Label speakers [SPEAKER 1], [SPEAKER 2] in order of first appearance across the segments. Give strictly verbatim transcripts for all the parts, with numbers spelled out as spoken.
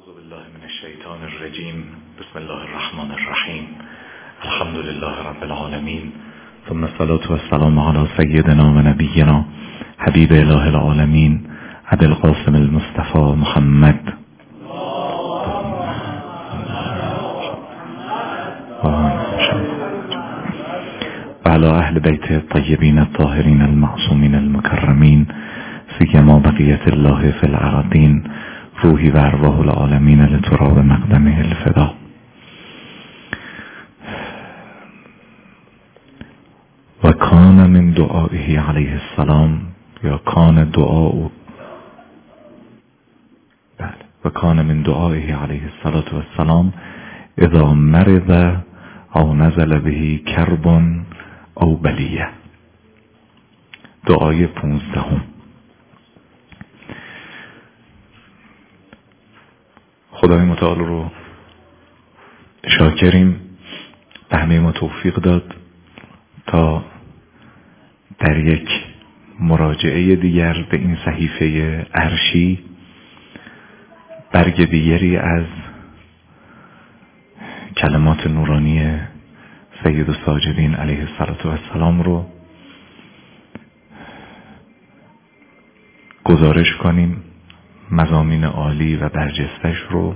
[SPEAKER 1] اعوذ بالله من الشیطان الرجیم. بسم الله الرحمن الرحیم. الحمد لله رب العالمین، ثم الصلاة والسلام علی سیدنا و نبینا حبیب اله العالمین ابی القاسم المصطفى محمد و علی اهل بیت الطیبین الطاهرین المعصومین المکرمین سیما بقیت الله فی الارضین روحی و ارواح العالمین لتراب مقدمه الفدا. و کان من دعائه علیه السلام، یا کان دعاء بله و کان من دعائه علیه السلام اذا مرض او نزل به کرب او بلیه. دعای پونزدهم. خدای متعال رو شاکریم، به همه ما توفیق داد تا در یک مراجعه دیگر به این صحیفه عرشی برگ دیگری از کلمات نورانی سید الساجدین علیه السلام رو گزارش کنیم. مضامین عالی و برجستش رو،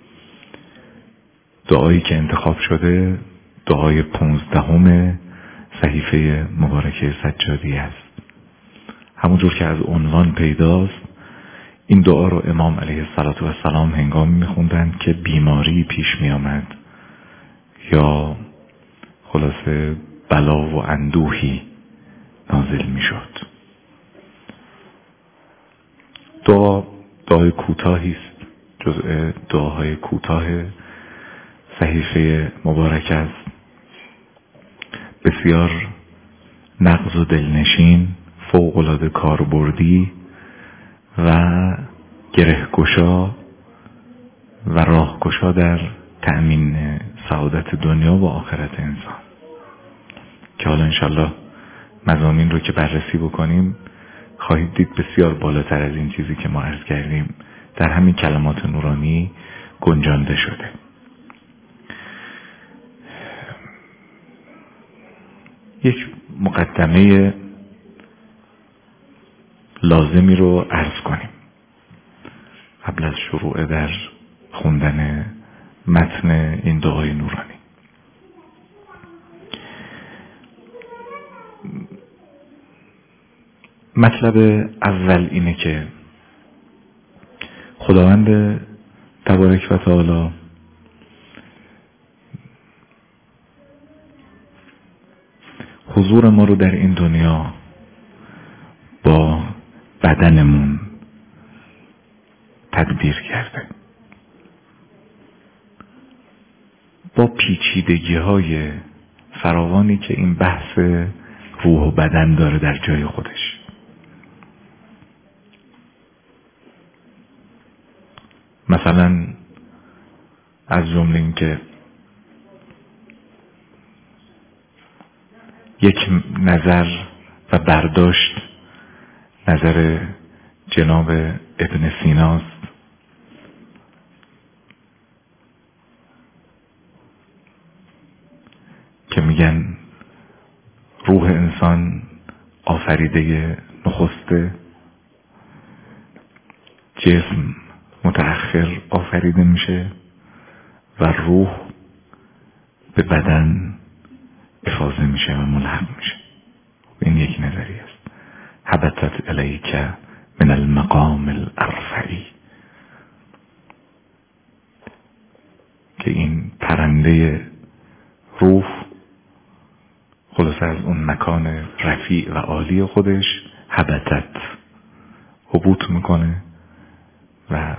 [SPEAKER 1] دعایی که انتخاب شده دعای پونزدهم صحیفه مبارکه سجادی است. همونجور که از عنوان پیداست، این دعا رو امام علیه السلام هنگامی میخوندند که بیماری پیش میآمد یا خلاصه بلا و اندوهی نازل میشد. دعا دعای کوتاهی است، جزء دعاهای کوتاه صحیفه مبارک است، بسیار نغز و دلنشین، فوق‌العاده کاربردی و گرهگشا و راهگشا در تأمین سعادت دنیا و آخرت انسان، که حالا انشالله مضامین رو که بررسی بکنیم خواهید دید بسیار بالاتر از این چیزی که ما عرض کردیم در همین کلمات نورانی گنجانده شده. یک مقدمه لازمی رو عرض کنیم قبل از شروع در خوندن متن این دعای نورانی. مطلب اول اینه که خداوند تبارک و تعالی حضور ما رو در این دنیا با بدنمون تدبیر کرده، با پیچیدگی های فراوانی که این بحث روح و بدن داره در جای خودش. مثلا از جمله این که یک نظر و برداشت نظر جناب ابن سیناست که میگن روح انسان آفریده نخسته، جسم متأخر آفریده میشه و روح به بدن افاضه میشه و ملحق میشه. این یک نظری است. هبطت الیک من المقام الارفعی، که این پرنده روح خلاص از اون مکان رفیع و عالی خودش هبطت هبوط میکنه و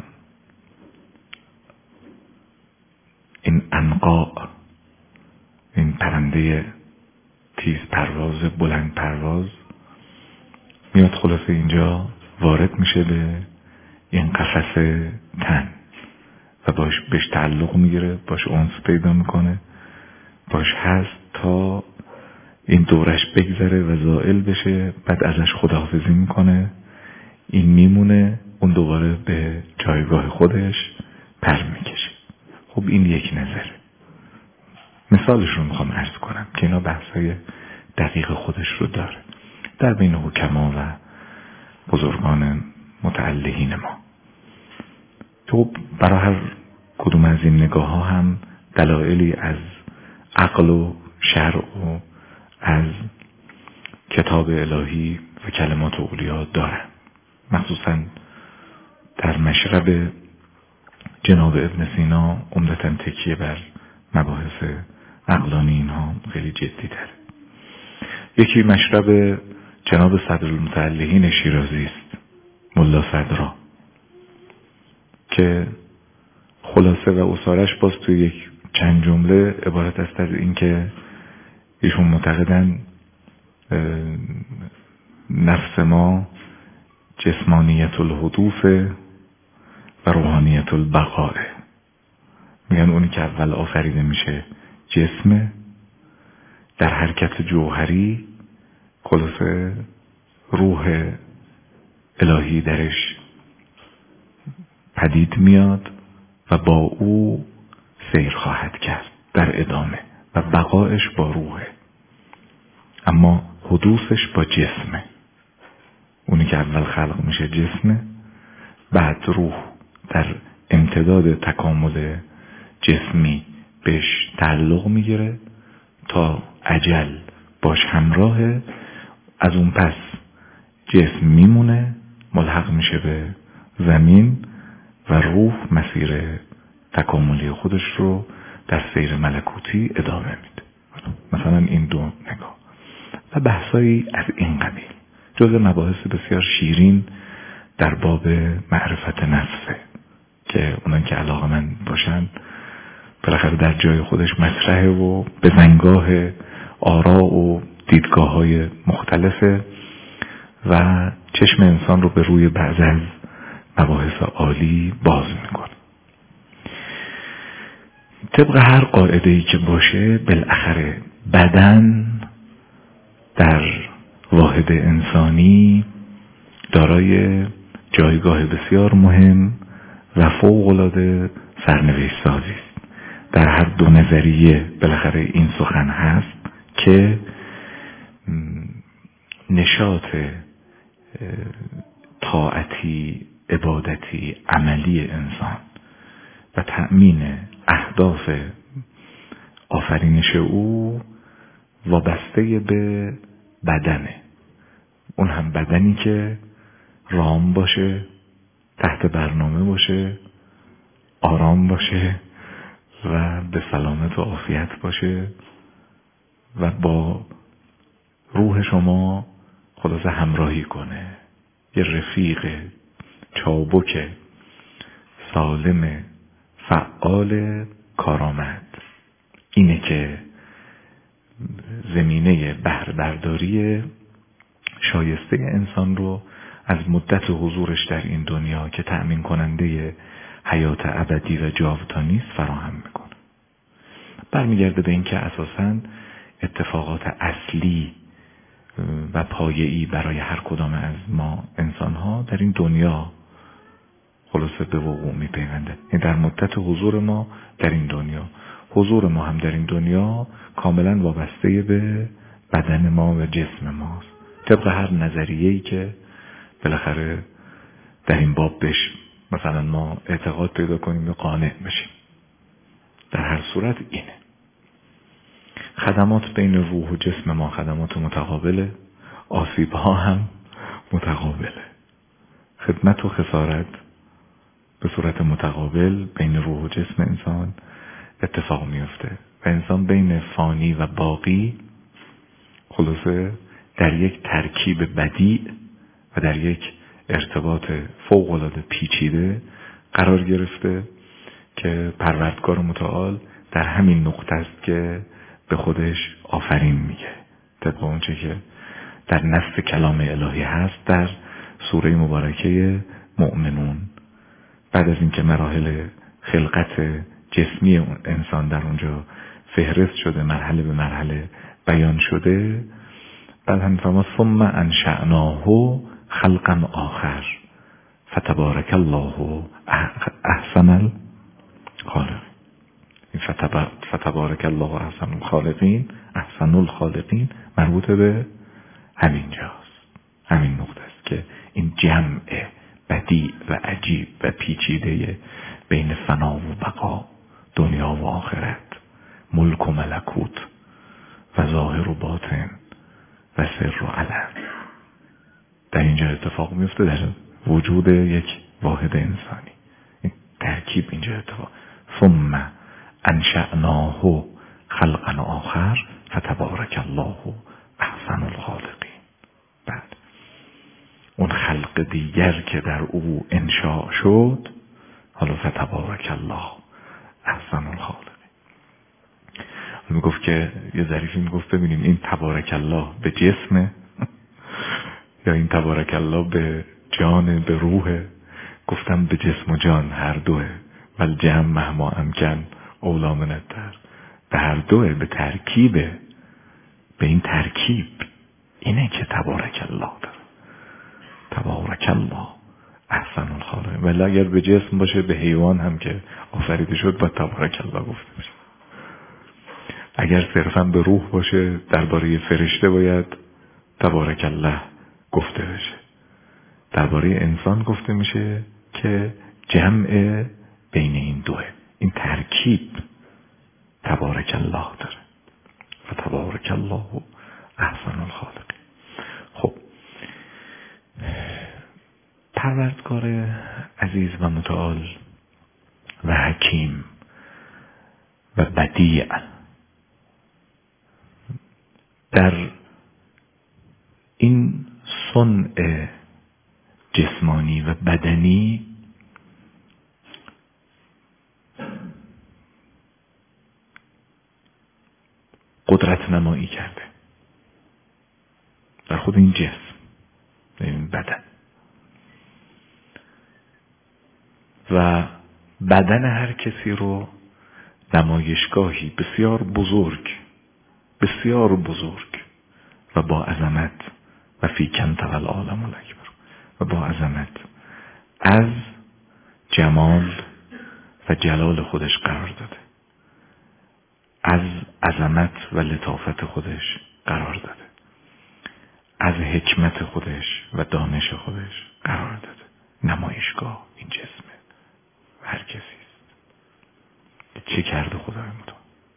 [SPEAKER 1] این عنقا، این پرنده تیز پرواز بلند پرواز میاد خلاصه اینجا وارد میشه به این قفس تن و باش بهش تعلق میگیره، باش انس پیدا میکنه، باش هست تا این دورش بگذره و زائل بشه، بعد ازش خداحافظی میکنه، این میمونه، اون دوباره به جایگاه خودش پر میکشه. خب این یک نظره. مثالش رو میخوام عرض کنم که اینا بحثای دقیق خودش رو داره در بین حکما و بزرگان متعلهین ما. خب برای هر کدوم از این نگاه ها هم دلایلی از عقل و شرع و از کتاب الهی و کلمات اولیا دارن. مخصوصا در مشرب جناب ابن سینا عمدتاً تکیه بر مباحث عقلانی اینها خیلی جدی تره. یکی مشرب جناب صدرالمتعلهین شیرازی است، ملا صدرا، که خلاصه و اصارش باز توی یک چند جمله عبارت است از این که ایشون معتقدن نفس ما جسمانیت الحدوث و روحانیت البقاء. میگن اونی که اول آفریده میشه جسمه، در حرکت جوهری خلاصه روح الهی درش پدید میاد و با او سیر خواهد کرد در ادامه و بقایش با روحه، اما حدوثش با جسمه. اونی که اول خلق میشه جسمه، بعد روح در امتداد تکامل جسمی بهش تعلق میگیره تا اجل باش همراهه. از اون پس جسم میمونه، ملحق میشه به زمین و روح مسیر تکاملی خودش رو در سیر ملکوتی ادامه میده. مثلا این دو نگاه و بحثایی از این قبیل جزء مباحث بسیار شیرین در باب معرفت نفسه که اونان که علاقه‌مند باشن بالاخره در جای خودش مطرحه و به زنگاه آراء و دیدگاه های مختلفه و چشم انسان رو به روی بعض از مباحث عالی باز میکنه. طبق هر قاعده‌ای که باشه بالاخره بدن در واحد انسانی دارای جایگاه بسیار مهم و فوق‌العاده سرنوشت سازی است. در هر دو نظریه بالاخره این سخن هست که نشاط طاعتی، عبادتی، عملی انسان و تأمین اهداف آفرینش او وابسته به بدنه. اون هم بدنی که رام باشه، تحت برنامه باشه، آرام باشه و به سلامت و عافیت باشه و با روح شما خلاصه همراهی کنه. یه رفیق چابک سالم فعال کارآمد. اینه که زمینه بهره برداری شایسته انسان رو از مدت حضورش در این دنیا که تأمین کننده حیات ابدی و جاودانی است فراهم میکنه. برمیگرده به این که اساساً اتفاقات اصلی و پایه‌ای برای هر کدام از ما انسان‌ها در این دنیا خلاصه به وقوع می‌پیونده. یعنی در مدت حضور ما در این دنیا، حضور ما هم در این دنیا کاملاً وابسته به بدن ما و جسم ماست، طبق هر نظریه‌ای که بالاخره در این باب بش مثلا ما اعتقاد پیدا کنیم و قانع بشیم. در هر صورت اینه. خدمات بین روح و جسم ما خدمات متقابله، آسیب ها هم متقابله. خدمت و خسارت به صورت متقابل بین روح و جسم انسان اتفاق میفته و انسان بین فانی و باقی خلاصه در یک ترکیب بدیع و در یک ارتباط فوق‌العاده پیچیده قرار گرفته که پروردگار متعال در همین نقطه است که به خودش آفرین میگه، طبق اونچه که در نص کلام الهی هست در سوره مبارکه مؤمنون. بعد از اینکه مراحل خلقت جسمی اون انسان در اونجا فهرست شده، مرحله به مرحله بیان شده، بعد هم فرمود ثم انشأناه خلقا آخر فتبارک الله احسن فتبارک الله احسن الخالقین، احسن الخالقین مربوط به همین جاست، همین نقطه است که این جمع بدیع و عجیب و پیچیده بین فنا و بقا، دنیا و آخرت، ملک و ملکوت و ظاهر و باطن و سر و علن در اینجا اتفاق میفته، در وجود یک واحد انسانی. این ترکیب اینجا اتفاق. ثم انشأناه خلقا آخر فتبارک الله احسن الخالقین. بعد اون خلق دیگر که در او انشاء شد، حالا فتبارک الله احسن الخالقین. میگفت که یه ظریفی میگفت ببینیم این تبارک الله به جسمه یا این تبارک الله به جان، به روحه؟ گفتم به جسم و جان هر دوه، ولی جمع مهما امکن اولا من التر، به هر دوه، به ترکیبه، به این ترکیب اینه که تبارک الله داره. تبارک الله احسن الخالقین. ولی اگر به جسم باشه به حیوان هم که آفریده شد با تبارک الله گفته بشه. اگر صرفا به روح باشه درباره فرشته باید تبارک الله گفته بشه. درباره انسان گفته میشه که جمع بین این دوه، این ترکیب تبارک الله داره. و تبارک الله احسن الخالقین. خب پروردگار عزیز و متعال و حکیم و بدیع در این صنع جسمانی و بدنی قدرت نمایی کرده در خود این جسم، این بدن. و بدن هر کسی رو نمایشگاهی بسیار بزرگ، بسیار بزرگ و با عظمت و فی کنت و العالم الاکبر و با عظمت از جمال و جلال خودش قرار داده، از عظمت و لطافت خودش قرار داده، از حکمت خودش و دانش خودش قرار داده. نمایشگاه این جسمه و هر کسی است. چه کرده خدای متعال؟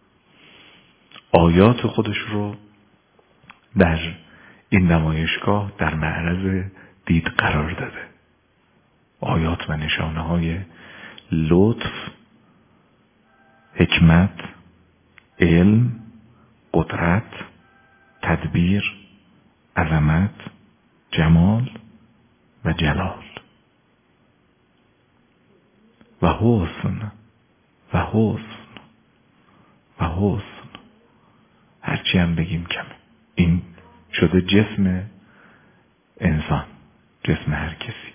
[SPEAKER 1] آیات خودش رو در این نمایشگاه در معرض دید قرار داده. آیات و نشانه های لطف، حکمت، علم، قدرت، تدبیر، عظمت، جمال و جلال و حسن و حسن و حسن. هرچی هم بگیم کمه. این شده جسم انسان، جسم هر کسی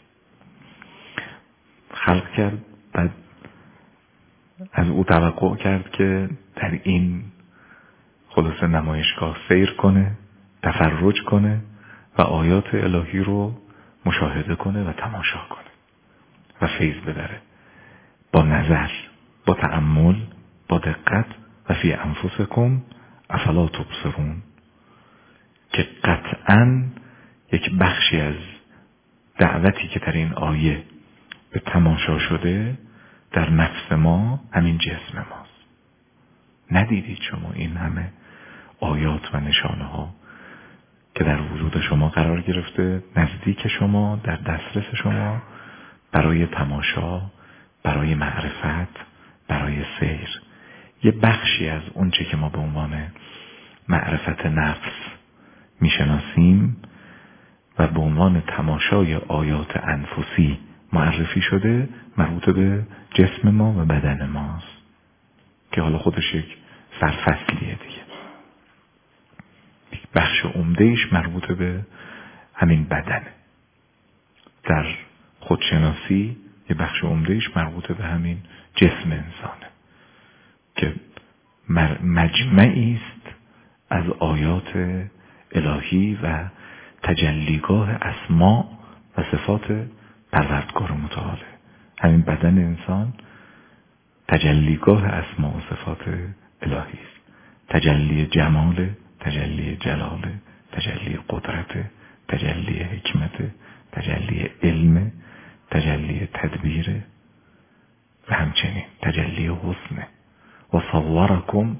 [SPEAKER 1] خلق کرد، بعد از او توقع کرد که در این خلاصه نمایشگاه سیر کنه، تفرج کنه و آیات الهی رو مشاهده کنه و تماشا کنه و فیض ببره با نظر، با تأمل، با دقت. و فی انفسکم افلا تبصرون، که قطعاً یک بخشی از دعوتی که در این آیه به تماشا شده در نفس ما همین جسم ماست. ندیدید شما این همه آیات و نشانه ها که در وجود شما قرار گرفته، نزدیک شما، در دسترس شما، برای تماشا، برای معرفت، برای سیر. یه بخشی از اون چه که ما به عنوان معرفت نفس میشناسیم و به عنوان تماشای آیات انفسی معرفی شده، مربوط به جسم ما و بدن ماست که حالا خودش یک سرفصلیه دیگه. یک بخش عمدهش مربوط به همین بدنه. در خودشناسی یک بخش عمدهش مربوط به همین جسم انسانه که مجمعی است از آیات الهی و تجلیگاه اسما و صفات پروردگار متعاله. همین بدن انسان تجلیگاه اسما و صفات الهی است. تجلی جمال، تجلی جلال، تجلی قدرت، تجلی حکمت، تجلی علم، تجلی تدبیر و همچنین تجلی حسن. و صورکم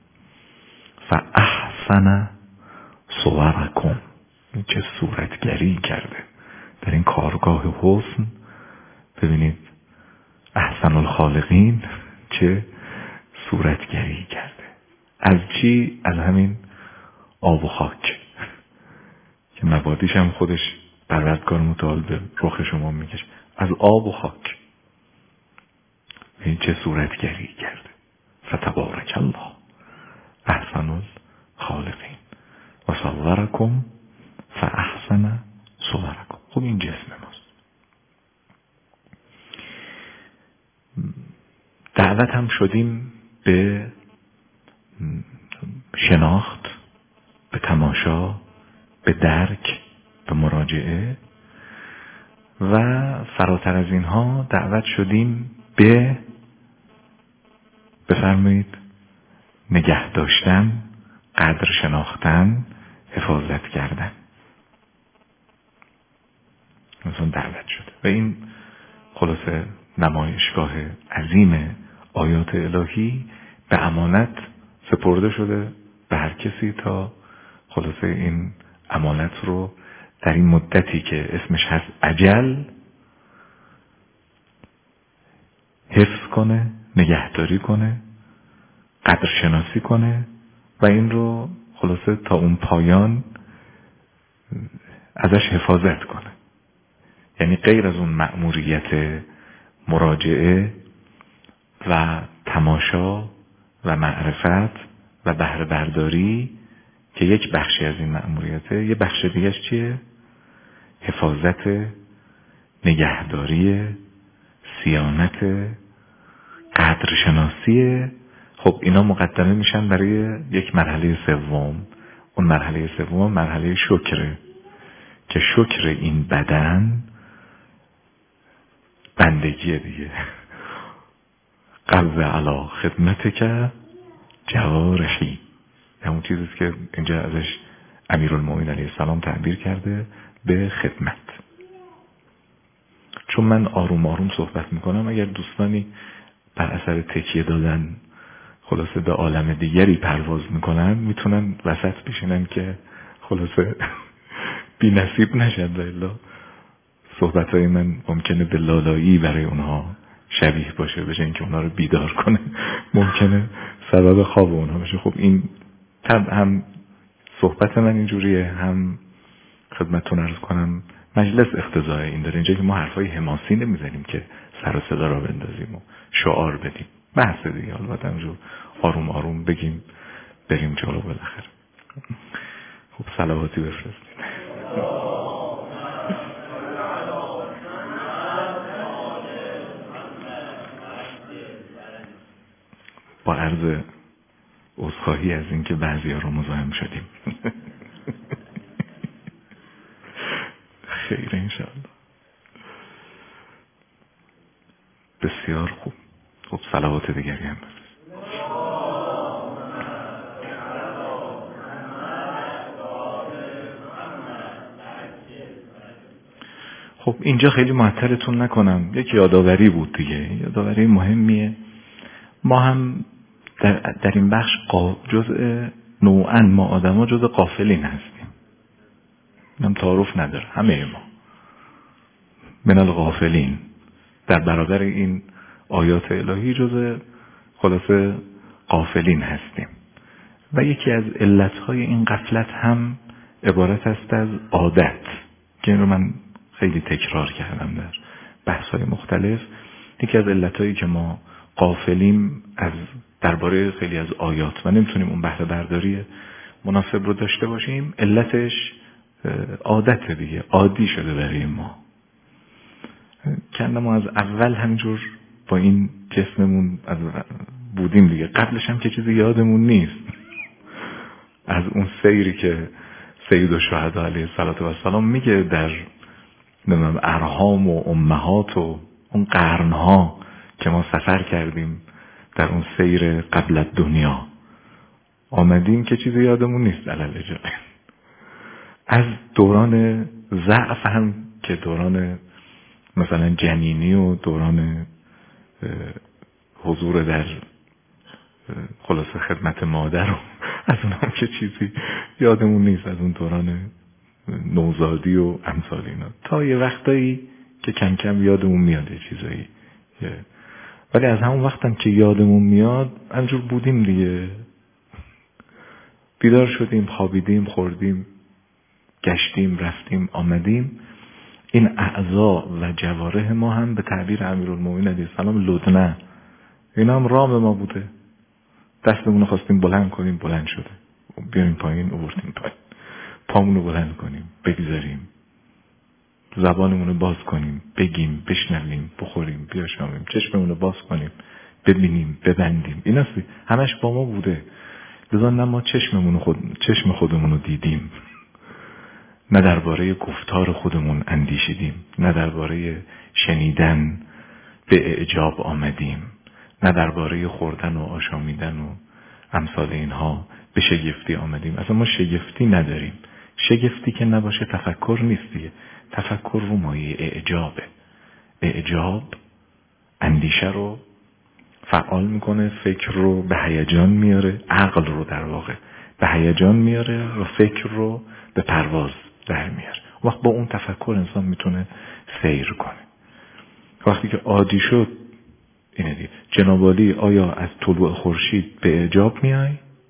[SPEAKER 1] فاحسن صورکم. این چه صورتگری کرده در این کارگاه حسن. ببینید احسن الخالقین چه صورتگری کرده. از چی؟ از همین آب و خاک که مبادیش هم خودش پروردگار متعال به رخ شما میکشه. از آب و خاک این چه صورتگری کرده. فتبارک الله احسن الخالقین و صورکم فاحسن صورکم. خب این جسم ماست. دعوت هم شدیم به شناخت، به تماشا، به درک، به مراجعه و فراتر از اینها دعوت شدیم به بفرمایید نگه داشتن، قدر شناختن، حفاظت کردن. مثلا دعوت شده و این خلاصه نمایشگاه عظیم آیات الهی به امانت سپرده شده به هر کسی تا خلاصه این امانت رو در این مدتی که اسمش هست اجل حفظ کنه، نگهداری کنه، قدر شناسی کنه و این رو خلاصه تا اون پایان ازش حفاظت کنه. یعنی غیر از اون مأموریت مراجعه و تماشا و معرفت و بهره برداری که یک بخشی از این مأموریته، یه بخش دیگهش چیه؟ حفاظت، نگهداری، صیانت، قدر شناسی. خب اینا مقدمه میشن برای یک مرحله سوم. اون مرحله سوم مرحله شکره که شکر این بدن بندگی دیگه. قلب علا خدمت که جوارحی، همون چیزیست که اینجا ازش امیرالمومنین علیه السلام تعبیر کرده به خدمت. چون من آروم آروم صحبت میکنم، اگر دوستانی بر اثر تکیه دادن خلاصه به عالم دیگری پرواز میکنن میتونن وسط بشینن که خلاصه بی نصیب نشد. الا صحبتهای من ممکنه به لالایی برای اونها شبیه باشه، بشه اینکه اونها رو بیدار کنه، ممکنه سبب خواب اونها بشه. خب این هم صحبت من اینجوریه، هم خدمتتون عرض کنم مجلس اقتضای این داره اینجا که ما حرفای حماسی نمیزنیم که سر و صدا را بندازیم و شعار بدیم. بحث دیگه حالا باید همجور آروم آروم بگیم بریم جلو بالاخره. خب صلواتی بفرستیم. با عرض عذرخواهی از این که بعضی ها رو مزاحم شدیم. خیر انشاءالله. بسیار خوب. خب صلوات دیگری هم بفرست. خب اینجا خیلی معطلتون نکنم، یک یادآوری بود دیگه، یادآوری مهمیه. ما هم در, در این بخش جزء نوعاً ما آدم ها جزء غافلین هستیم. من تعارف نداره، همه ما من الغافلین در برابر این آیات الهی جزء خلاصه غافلین هستیم. و یکی از علتهای این غفلت هم عبارت است از عادت که این رو من خیلی تکرار کردم در بحث‌های مختلف. یکی از علتهایی که ما غافلیم از درباره خیلی از آیات و نمیتونیم اون بهره برداری مناسب رو داشته باشیم، علتش عادت دیگه، عادی شده برای ما. کنده ما از اول همینجور با این جسممون از بودیم دیگه، قبلش هم که چیزی یادمون نیست. از اون سیری که سید الشهدا علیه السلام میگه در نمیدونم ارحام و امهات و اون قرنها که ما سفر کردیم در اون سیر قبل دنیا، آمدیم که چیزی یادمون نیست علل اجاره. از دوران ضعف هم که دوران مثلا جنینی و دوران حضور در خلاصه خدمت مادر و از اون هم که چیزی یادمون نیست، از اون دوران نوزادی و امثال اینا، تا یه وقتایی که کم کم یادمون میاد چیزایی، ولی از همون وقتم که یادمون میاد همجور بودیم دیگه. بیدار شدیم، خوابیدیم، خوردیم، گشتیم، رفتیم، آمدیم. این اعضا و جوارح ما هم به تعبیر امیرالمومنین علیه السلام لدنه، اینا هم رام ما بوده. دستمون رو خواستیم بلند کنیم، بلند شده، بیاریم پایین، آوردیم پایین. پامون رو بلند کنیم، بگذاریم. زبانمون رو باز کنیم، بگیم، بشنویم، بخوریم، بیاشامیم. چشممون رو باز کنیم، ببینیم، ببندیم. این همش با ما بوده. لذا نه ما چشممون خود چشم خودمون رو دیدیم، نه درباره گفتار خودمون اندیشیدیم، نه درباره شنیدن به اعجاب آمدیم، نه درباره خوردن و آشامیدن و امثال اینها به شگفتی آمدیم. اصلا ما شگفتی نداریم. شگفتی که نباشه تفکر نیست دیگه. تفکر رو مایه اعجابه. اعجاب اندیشه رو فعال میکنه، فکر رو به هیجان میاره، عقل رو در واقع به هیجان میاره و فکر رو به پرواز در میاره. وقت با اون تفکر انسان میتونه سیر کنه. وقتی که عادی شد اینه دیگه. جناب عالی آیا از طلوع خورشید به اعجاب میای؟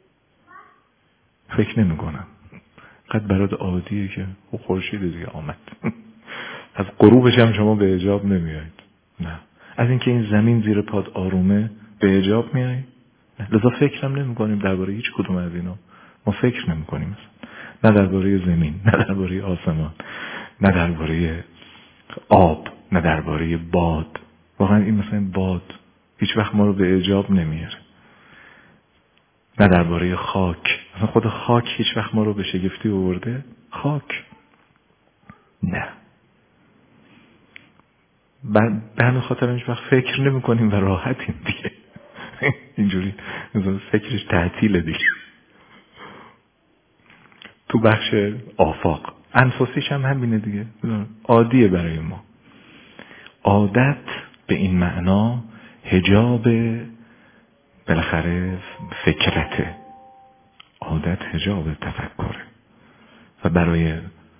[SPEAKER 1] فکر نمی کنم. قد برات عادیه که خورشید دیگه آمد. از غروبش هم شما به اعجاب نمیایید. نه. از اینکه این زمین زیر پاد آرومه به اعجاب میای؟ نه. لذا فکرم نمی کنیم درباره هیچ کدوم از اینا. ما فکر نمی کنیم. نه درباره زمین، نه درباره آسمان، نه درباره آب، نه درباره باد. واقعا این مثلا باد هیچ وقت ما رو به اعجاب نمیاره. نه درباره خاک. مثلا خود خاک هیچ وقت ما رو به شگفتی آورده؟ خاک نه. به همین خاطر هیچ وقت فکر نمی کنیم و راحتیم دیگه. اینجوری فکرش تعطیله دیگه. تو بخش آفاق انفسیش هم همینه دیگه. عادیه برای ما. عادت به این معنا حجاب بالاخره فکرته. عادت حجاب تفکره و برای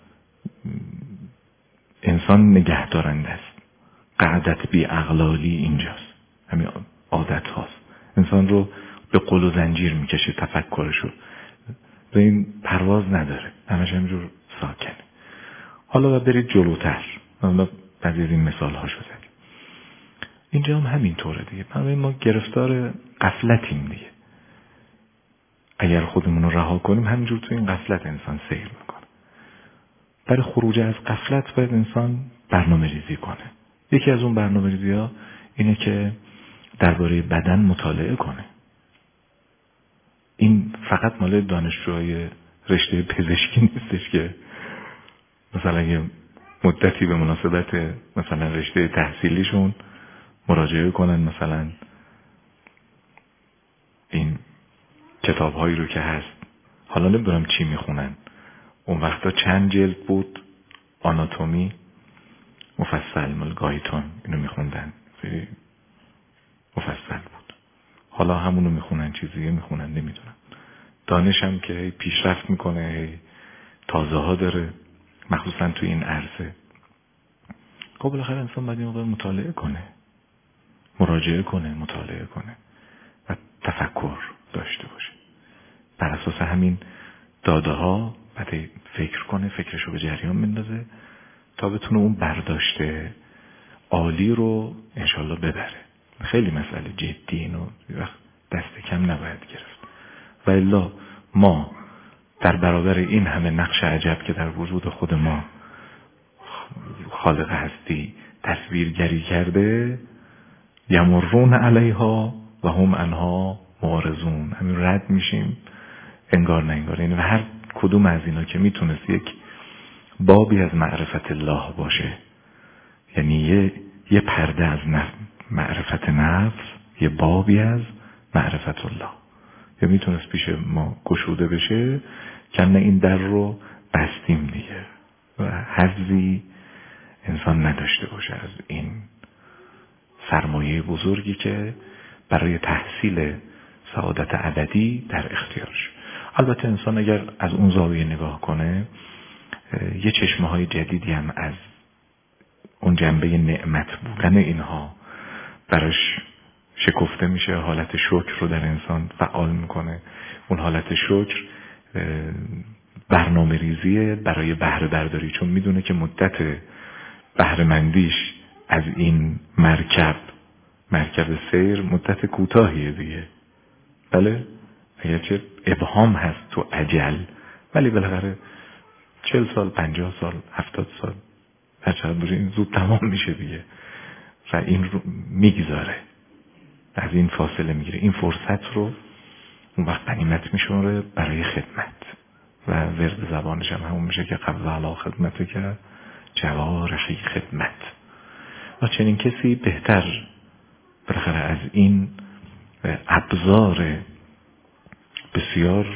[SPEAKER 1] انسان نگه دارنده است. قعدت بی اغلالی اینجاست. همین عادت هاست. انسان رو به قل و زنجیر میکشه تفکرشو. به این پرواز نداره. همش همینجور ساکنه. حالا برید جلوتر. حالا بعضی از این مثال هاشو زدیم. اینجا هم همین طوره دیگه. برای ما گرفتار غفلتیم دیگه. اگر خودمون رو رها کنیم همینجور تو این غفلت انسان سیر میکنه. برای خروج از غفلت باید انسان برنامه ریزی کنه. یکی از اون برنامه ریزی ها اینه که درباره بدن مطالعه کنه. این فقط مال دانشجوهای رشته پزشکی نیستش که مثلا یه مدتی به مناسبت مثلا رشته تحصیلیشون مراجعه کنن، مثلا این کتاب هایی رو که هست، حالا نمیدونم چی میخونن، اون وقتا چند جلد بود آناتومی مفصل مال گایتون، اینو میخوندن خیلی مفصل بود. حالا همونو میخونن، چیزیه میخونن، نمیدونم. دانشم که پیشرفت میکنه، تازه ها داره، مخصوصا تو این عرصه. خب بالاخره انسان باید این مقدار مطالعه کنه، مراجعه کنه، مطالعه کنه و تفکر داشته باشه. بر اساس همین داده ها بعد فکر کنه، فکرشو به جریان بندازه تا بتونه اون برداشته عالی رو انشالله ببره. خیلی مسئله جدی، اینو وقت دست کم نباید گرفت. و الا ما در برابر این همه نقش عجب که در وجود خود ما خالق هستی تصویرگری کرده، یمرون علیها و هم عنها معرضون، همین رد میشیم انگار نه انگار. یعنی و هر کدوم از اینا که میتونست یک بابی از معرفت الله باشه، یعنی یه, یه پرده از نف... معرفت نفس، یه بابی از معرفت الله، یا میتونست پیش ما گشوده بشه، کنه این در رو بستیم دیگه و حظی انسان نداشته باشه از این سرمایه بزرگی که برای تحصیل سعادت ابدی در اختیارش. البته انسان اگر از اون زاویه نگاه کنه، یه چشمه های جدیدی هم از اون جنبه نعمت بودن اینها براش شکفته میشه، حالت شکر رو در انسان فعال میکنه. اون حالت شکر برنامه ریزیه برای بهره برداری، چون میدونه که مدت بهره مندیش از این مرکب مرکب سیر مدت کوتاهیه دیگه. بله اگرچه ابهام هست تو اجل، ولی بالاخره چل سال، پنجاه سال، هفتاد سال هر چقدر باشه این زود تمام میشه دیگه و این رو میگذاره، از این فاصله میگیره. این فرصت رو اون وقت غنیمت میشوره برای خدمت و ورد زبانش هم همون میشه که قبل علا خدمت که جوارحی خدمت. و چنین کسی بهتر بالاخره از این ابزار بسیار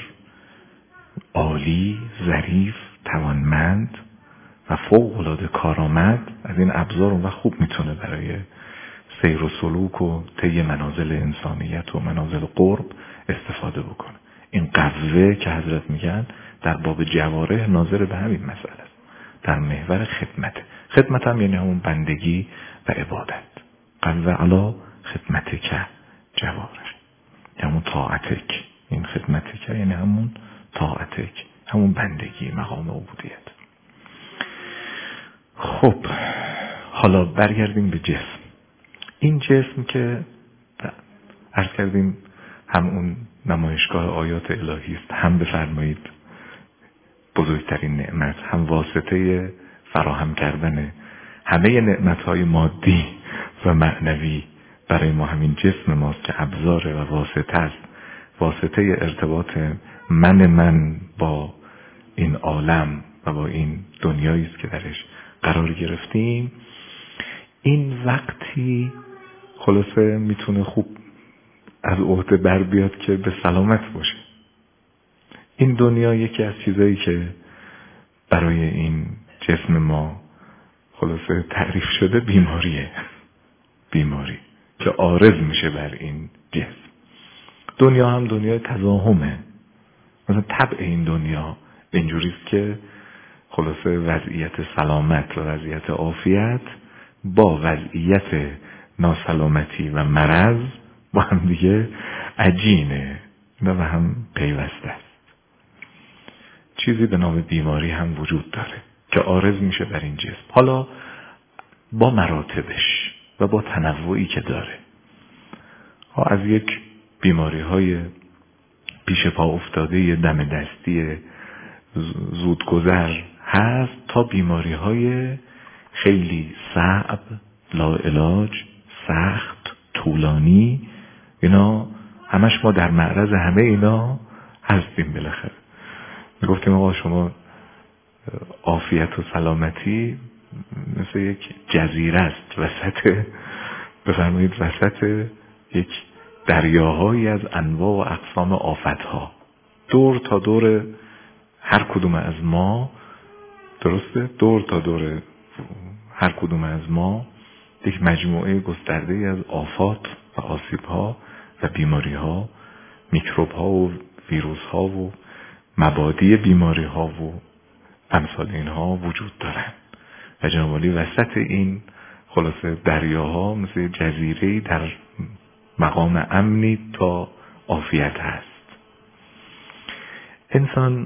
[SPEAKER 1] عالی، ظریف، توانمند و فوق العاده کارآمد، از این ابزار اون وقت خوب میتونه برای سیر و سلوک و طی منازل انسانیت و منازل قرب استفاده بکنه. این قوه که حضرت میگن در باب جوارح ناظر به همین مسئله است، در محور خدمت. خدمت هم یعنی همون بندگی و عبادت. قوه علا خدمتک جوارح، همون طاعتک. این خدمتک یعنی همون طاعتک، همون بندگی، مقام عبودیت. خب حالا برگردیم به جسم. این جسم که عرض کردیم هم اون نمایشگاه آیات الهی است، هم بفرمایید بزرگترین نعمت، هم واسطه فراهم کردن همه نعمتهای مادی و معنوی برای ما همین جسم ماست که ابزار و واسطه است، واسطه ارتباط من من با این عالم و با این دنیایی است که درش قرار گرفتیم. این وقتی خلاصه میتونه خوب از عهده بر بیاد که به سلامت باشه. این دنیا یکی از چیزایی که برای این جسم ما خلاصه تعریف شده بیماریه، بیماری که عارض میشه بر این جسم. دنیا هم دنیای تزاهمه، مثلا طبع این دنیا اینجوریست که خلاصه وضعیت سلامت و وضعیت عافیت با وضعیت ناسلامتی و مرض با هم دیگه عجینه و هم پیوسته است. چیزی به نام بیماری هم وجود داره که عارض میشه بر این جسم، حالا با مراتبش و با تنوعی که داره. ها از یک بیماری های پیش پا افتاده دم دستی زودگذر هست تا بیماری های خیلی صعب، لاعلاج، سخت، طولانی. اینا همش ما در معرض همه اینا هستیم. بالاخره میگفتیم آقا شما عافیت و سلامتی مثل یک جزیره است وسط، بفرمایید وسط یک دریاهایی از انواع و اقسام آفتها. دور تا دور هر کدوم از ما، درسته؟ دور تا دور هر کدوم از ما یک مجموعه گسترده از آفات و آسیب‌ها و بیماری‌ها، میکروب‌ها و ویروس‌ها و مبادی بیماری‌ها و امثال اینها وجود دارند. و جناب عالی وسط این خلاصه دریاها مثل جزیره‌ای در مقام امنی تا عافیت هست. انسان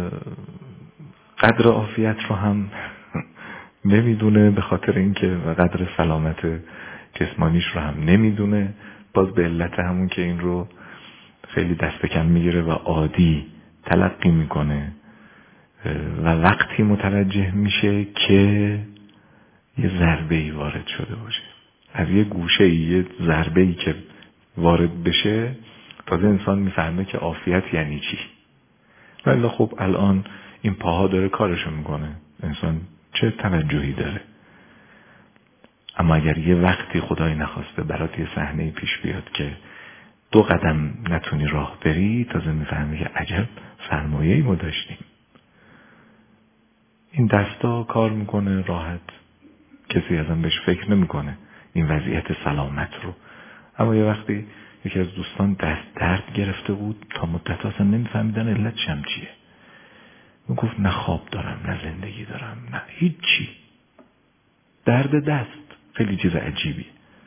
[SPEAKER 1] قدر عافیت رو هم نمیدونه، به خاطر اینکه و قدر سلامت جسمانیش رو هم نمیدونه، باز به علت همون که این رو خیلی دست کم میگیره و عادی تلقی میکنه و وقتی متوجه میشه که یه ضربه‌ای وارد شده باشه، از یه گوشه‌ای یه ضربه‌ای که وارد بشه، تازه انسان میفهمه که عافیت یعنی چی. ولی خب الان این پاها داره کارشو میکنه، انسان چه توجهی داره. اما اگر یه وقتی خدای نخواسته برات یه صحنه پیش بیاد که دو قدم نتونی راه بری تازه میفهمی که عجب سرمایه‌ای ما داشتیم. این دستا کار میکنه راحت، کسی ازم بهش فکر نمیکنه این وضعیت سلامت رو. اما یه وقتی یکی از دوستان دست درد گرفته بود، تا مدت اصلا نمیفهمیدن علت شم چیه. میگفت نه خواب دارم نه زندگی دارم نه هیچی، درد دست. خیلی چیز عجیبی.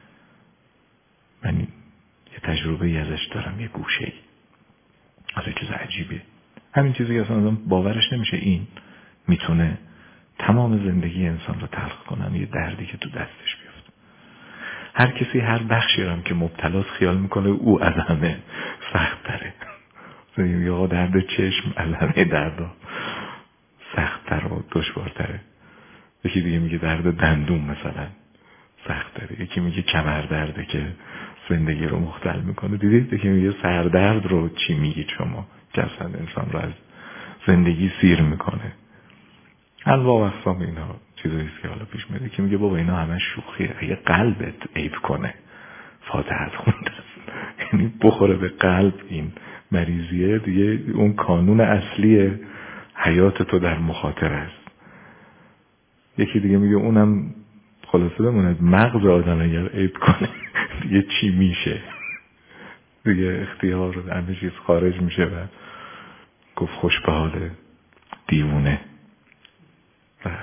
[SPEAKER 1] من یه تجربه ای ازش دارم، یه گوشه ای از چیز عجیبی. همین چیزی که اصلا آدم باورش نمیشه این میتونه تمام زندگی انسان رو تلخ کنه، یه دردی که تو دستش بیفته. هر کسی هر بخشی رو که مبتلاست خیال میکنه او از همه سخت تره. یا درد چشم از همه دردا سخت تر و دشوارتره. یکی دیگه میگه درد دندون مثلا سخت تره. یکی میگه کمر درده که زندگی رو مختل میکنه. دیدید یکی میگه سردرد رو چی میگید شما که اصلا انسان رو از زندگی سیر میکنه. انواع و اقسام اینا چیزاییست که حالا پیش میاد. که میگه بابا اینا همه شوخیه، اگه قلبت عیب کنه فاتحت خونده است، یعنی بخوره به قلب این مریضیه دیگه، اون کانون اصلی حیات تو در مخاطره است. یکی دیگه میگه اونم خلاصه بموند مغز آدم اگر عیب کنه دیگه چی میشه، دیگه اختیار و همه چیز خارج میشه و گفت خوش به حال دیوونه. بله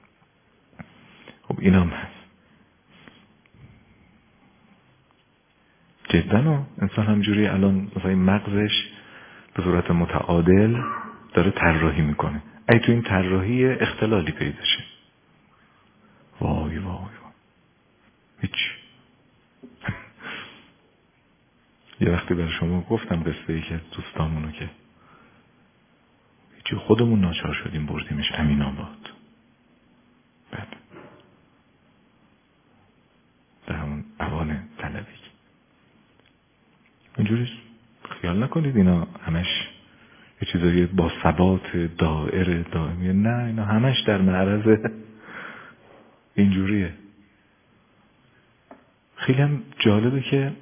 [SPEAKER 1] خب اینم هست جدا. انسان همجوری الان مثلا مغزش به صورت متعادل داره طراحی میکنه. ای تو این طراحی اختلالی پیدا شه، وای وای وای هیچ. یه وقتی برای شما گفتم قصه ای که دوستامونو که هیچی خودمون ناچار شدیم بردیمش امین آباد. بعد در همون اوان طلبی اینجوری خیال نکنید اینا همش یه چیزایی با ثبات دائره دائمی، نه اینا همش در معرض اینجوریه. خیلی هم جالبه که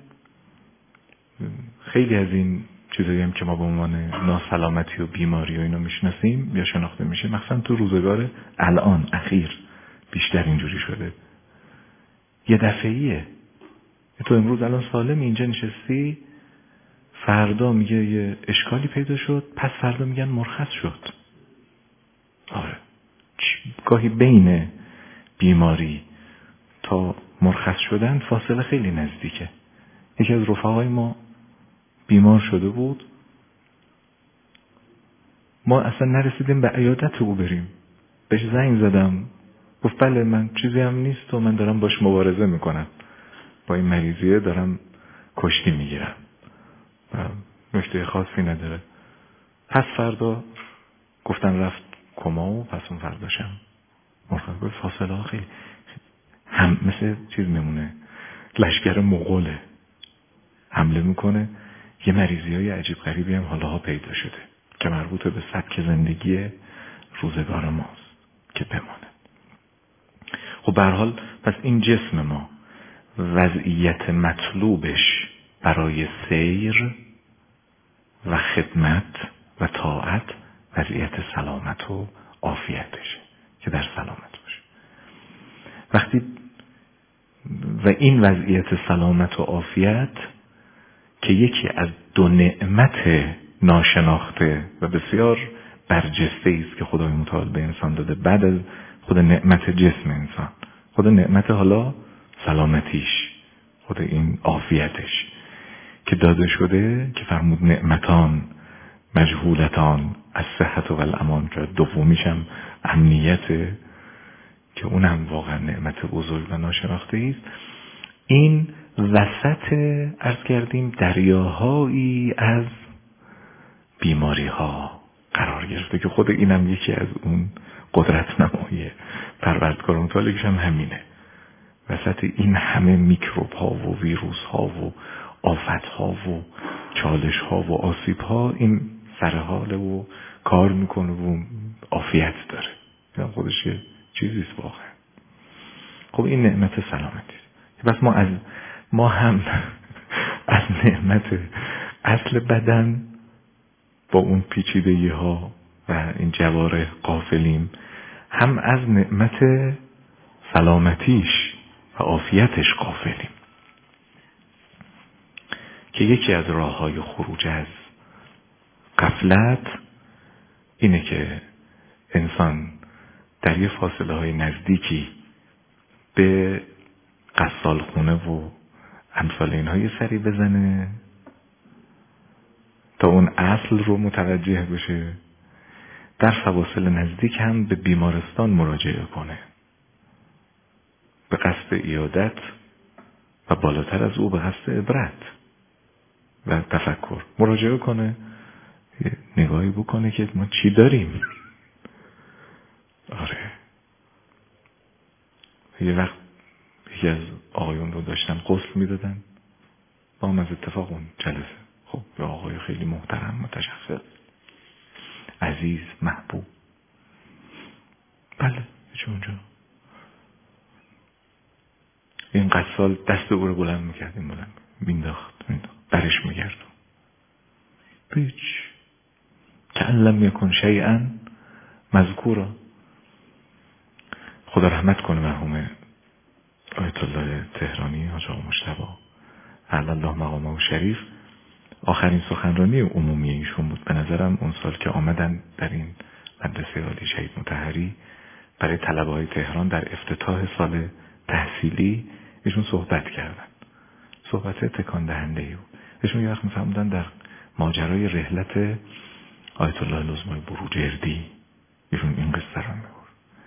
[SPEAKER 1] خیلی از این چیزایی هم که ما به عنوان ناسلامتی و بیماری و اینا میشناسیم یا شناخته میشه، مثلا تو روزگار الان اخیر بیشتر اینجوری شده. یه دفعیه. تو امروز الان سالم اینجا نشستی، فردا میگه یه اشکالی پیدا شد، پس فردا میگن مرخص شد. آره گاهی بین بیماری تا مرخص شدن فاصله خیلی نزدیکه. یکی از رفقای ما بیمار شده بود، ما اصلا نرسیدیم به عیادت او بریم. بهش زنگ زدم گفت بله من چیزی هم نیست و من دارم باش مبارزه میکنم، با این مریضیه دارم کشتی میگیرم، نکته خاصی نداره. پس فردا گفتن رفت کما و پس اون فرداشم مرخص. گفت فاصله ها خیلی هم مثل چیز میمونه، لشکر مغوله حمله میکنه. یه مریضی های عجیب غریبی هم حالا ها پیدا شده که مربوط به سبک زندگی روزگار ماست که بمانه. خب به هر حال پس این جسم ما وضعیت مطلوبش برای سیر و خدمت و طاعت وضعیت سلامت و عافیتشه که در سلامت باشه. وقتی و این وضعیت سلامت و عافیت که یکی از دو نعمت ناشناخته و بسیار برجسته است که خدای متعال به انسان داده، بعد از خود نعمت جسم انسان، خود نعمت حالا سلامتیش، خود این عافیتش که داده شده، که فرمود نعمتان مجهولتان از صحت و الامان، که دومیش هم امنیت، که اونم واقعا نعمت بزرگ و ناشناخته است. این وسط عرض کردیم دریاهایی از بیماری ها قرار گرفته که خود اینم یکی از اون قدرت نمایی پروردگار متعالش هم همینه. وسط این همه میکروب ها و ویروس ها و آفت ها و چالش ها و آسیب ها این سرحال و کار میکنه و عافیت داره. این خودش یه چیزیست واقعا. خب این نعمت سلامتی. بس ما از ما هم از نعمت اصل بدن با اون پیچیدگی ها و این جوارح غافلیم، هم از نعمت سلامتیش و عافیتش غافلیم، که یکی از راه های خروج از غفلت اینه که انسان در یه فاصله های نزدیکی به غسال خونه و امثال اینها یه سری بزنه تا اون اصل رو متوجه بشه، در فواصل نزدیک هم به بیمارستان مراجعه کنه به قصد عیادت و بالاتر از او به قصد عبرت و تفکر مراجعه کنه، نگاهی بکنه که ما چی داریم. آره یه وقت یکی از آقایون رو داشتن غسل میدادن، با هم از اتفاق اون جلسه، خب یه آقای خیلی محترم متشخص عزیز محبوب، بله چه اونجا این قصال دست او رو بلند میکرد، این بلند مینداخت مینداخت برش میگرد بیچ که لم یکن شیئا مذکورا. خدا رحمت کنه مرحوم آیت الله تهرانی حاج آقا مجتبی اعلی الله مقامه شریف. آخرین سخنرانی عمومی ایشون بود به نظرم اون سال که آمدن در این مدرسه عالی شهید مطهری برای طلبه های تهران در افتتاح سال تحصیلی ایشون صحبت کردن، صحبت تکان دهنده ای بود. ایشون یه وقت میفهمدن در ماجرای رحلت آیت الله العظمای بروجردی ایشون این قصه رو میگفت.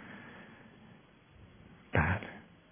[SPEAKER 1] بله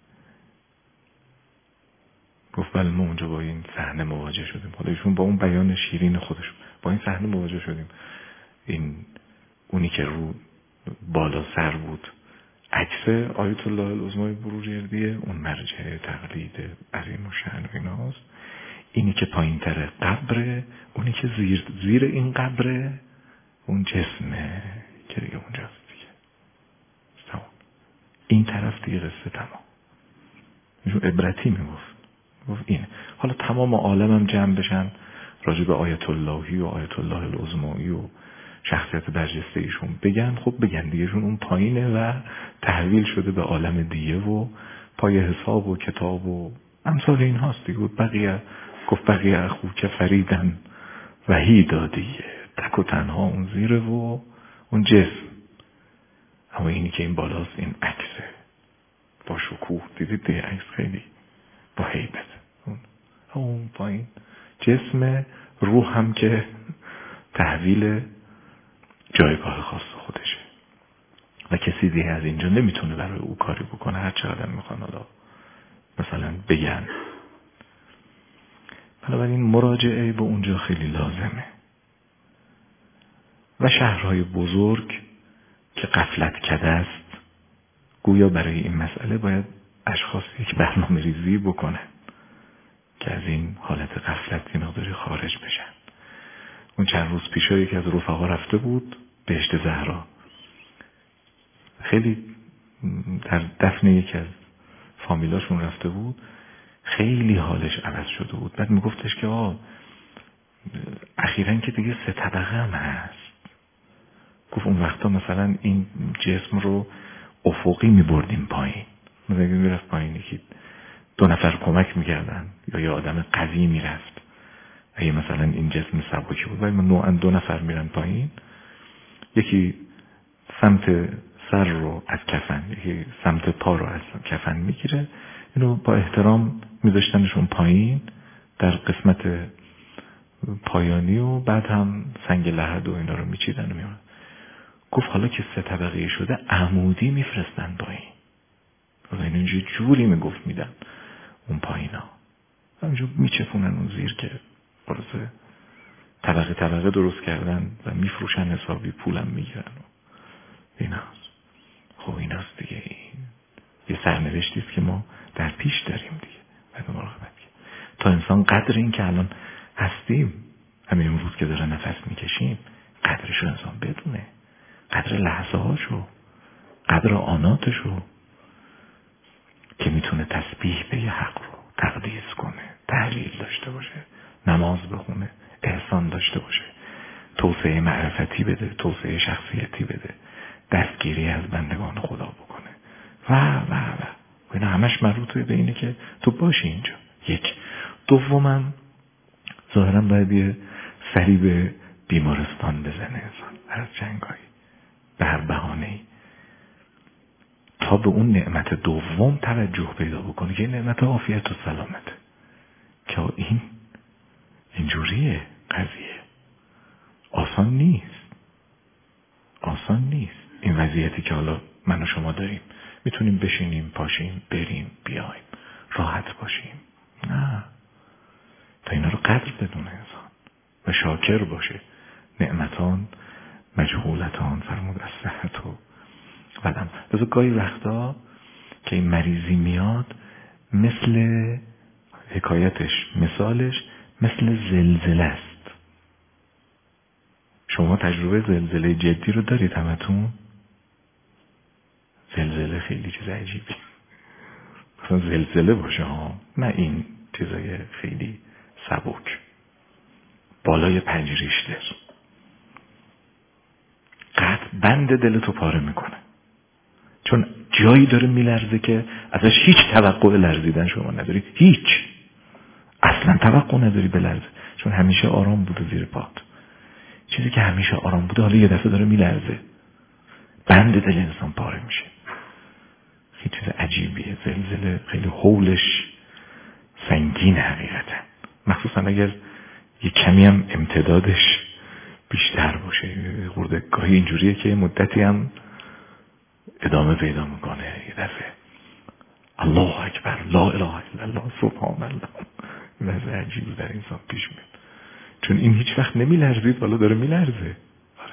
[SPEAKER 1] گفت بله ما اونجا با این صحنه مواجه شدیم، حالا ایشون با اون بیان شیرین خودشون با این صحنه مواجه شدیم. این اونی که رو بالا سر بود عکس آیت الله العظمای بروجردیه، اون مرجع تقلید عظیم و شأن و ایناست. اینی که پایین تره قبره، اونی که زیر زیر این قبره اون جسمه که دیگه اونجاست دیگه تمام. این طرف دیگه قصه تمام. ایشون عبرتی میگفت، گفت اینه. حالا تمام عالم هم جمع بشن راجع به آیت اللهی و آیت الله العظمایی و شخصیت برجسته ایشون بگن، خب بگن دیگهشون اون پایینه و تحویل شده به عالم دیگه و پای حساب و کتاب و امثال این هاست دیگه. بقیه گفت بقیه اخو که فریدن وحیدا دیگه، تک و تنها اون زیره و اون جسم. اما اینی که این بالاست این عکسه با شکوه، دیدید دیگه عکس خیلی با هیبت، اون اون پایین جسم، روح هم که تحویل جایگاه خاص خودشه و کسی دیگه از اینجا نمیتونه برای او کاری بکنه، هر چقدر میخوان حالا مثلا بگن. بنابراین مراجعه به اونجا خیلی لازمه. و شهرهای بزرگ که غفلت کرده است گویا برای این مسئله باید اشخاص یک برنامه ریزی بکنن که از این حالت غفلت این مقداری خارج بشن. اون چند روز پیش یکی از رفقا رفته بود بهشت زهرا، خیلی در دفن یکی از فامیلاشون رفته بود، خیلی حالش عوض شده بود. بعد میگفتش که آه اخیراً که دیگه سه طبقه هم هست. گفت اون وقتا مثلا این جسم رو افقی میبردیم پایین، مثلا میرفت پایین یکی دو نفر کمک میکردن یا یه آدم قوی میرفت اگه مثلا این جسم سبکی بود، ولی نوعا دو نفر میرن پایین، یکی سمت سر رو از کفن یکی سمت پا رو از کفن میگیره، اینو با احترام میذاشتنشون پایین در قسمت پایانی و بعد هم سنگ لحد و اینا رو میچیدن و میارن. گفت حالا که سه طبقه شده عمودی میفرستن پایین، حالا اینو اینجا جوری میگفت میدن اون پایینا همینجا میچفونن اون زیر که برسه طبقه طبقه درست کردن و میفروشن حسابی پولم میگیرن و ایناست. خب ایناست دیگه، این یه سرنوشتی است که ما در پیش داریم دیگه. بعد مراقبت تا انسان قدر این که الان هستیم، همین امروز که داره نفس میکشیم، قدرشو انسان بدونه، قدر لحظه هاشو، قدر آناتشو، که میتونه تسبیح به یه حق رو تقدیس کنه، تحلیل داشته باشه، نماز بخونه، احسان داشته باشه، توسعه معرفتی بده، توسعه شخصیتی بده، دستگیری از بندگان خدا بکنه و و و اینا همش مربوط به اینه که تو باشی اینجا. یک. دومم ظاهرا باید یه سری به بیمارستان بزنه انسان از جنگایی به هر بهانه‌ای تا به اون نعمت دوم توجه پیدا بکنه که این نعمت عافیت و سلامته، که این اینجوریه قضیه. آسان نیست، آسان نیست این وضعیتی که حالا من و شما داریم. میتونیم بشینیم، پاشیم، بریم، بیایم، راحت باشیم. نه، تا اینا رو قدر بدونه انسان و شاکر باشه. نعمتان مجهولتان فرمود از صحت و بدم. لذا گاهی وقتا که این مریضی میاد، مثل حکایتش، مثالش مثل زلزله است. شما تجربه زلزله جدی رو دارید همتون؟ زلزله خیلی چیز عجیبی، مثلا زلزله باشه ها، نه این چیزای خیلی سبک بالای پنج ریشتر، قطع بند دلتو پاره میکنه، چون جایی داره میلرزه که ازش هیچ توقع لرزیدن شما نداری، هیچ، اصلا توقع نداری بلرزه، چون همیشه آرام بوده زیر پات. چیزی که همیشه آرام بوده حالا یه دفعه داره میلرزه، بند دل انسان پاره میشه. خیلی چیز عجیبیه زلزله، خیلی حولش سنگین حقیقتا، مخصوصا اگر یه کمی هم امتدادش بیشتر باشه. خورده گاهی اینجوریه که مدتی هم ادامه پیدا میکنه، یه دفعه الله اکبر، لا اله الا الله، سبحان الله، وضع عجیبی در انسان پیش میاد، چون این هیچ وقت نمیلرزید، حالا داره میلرزه. آره.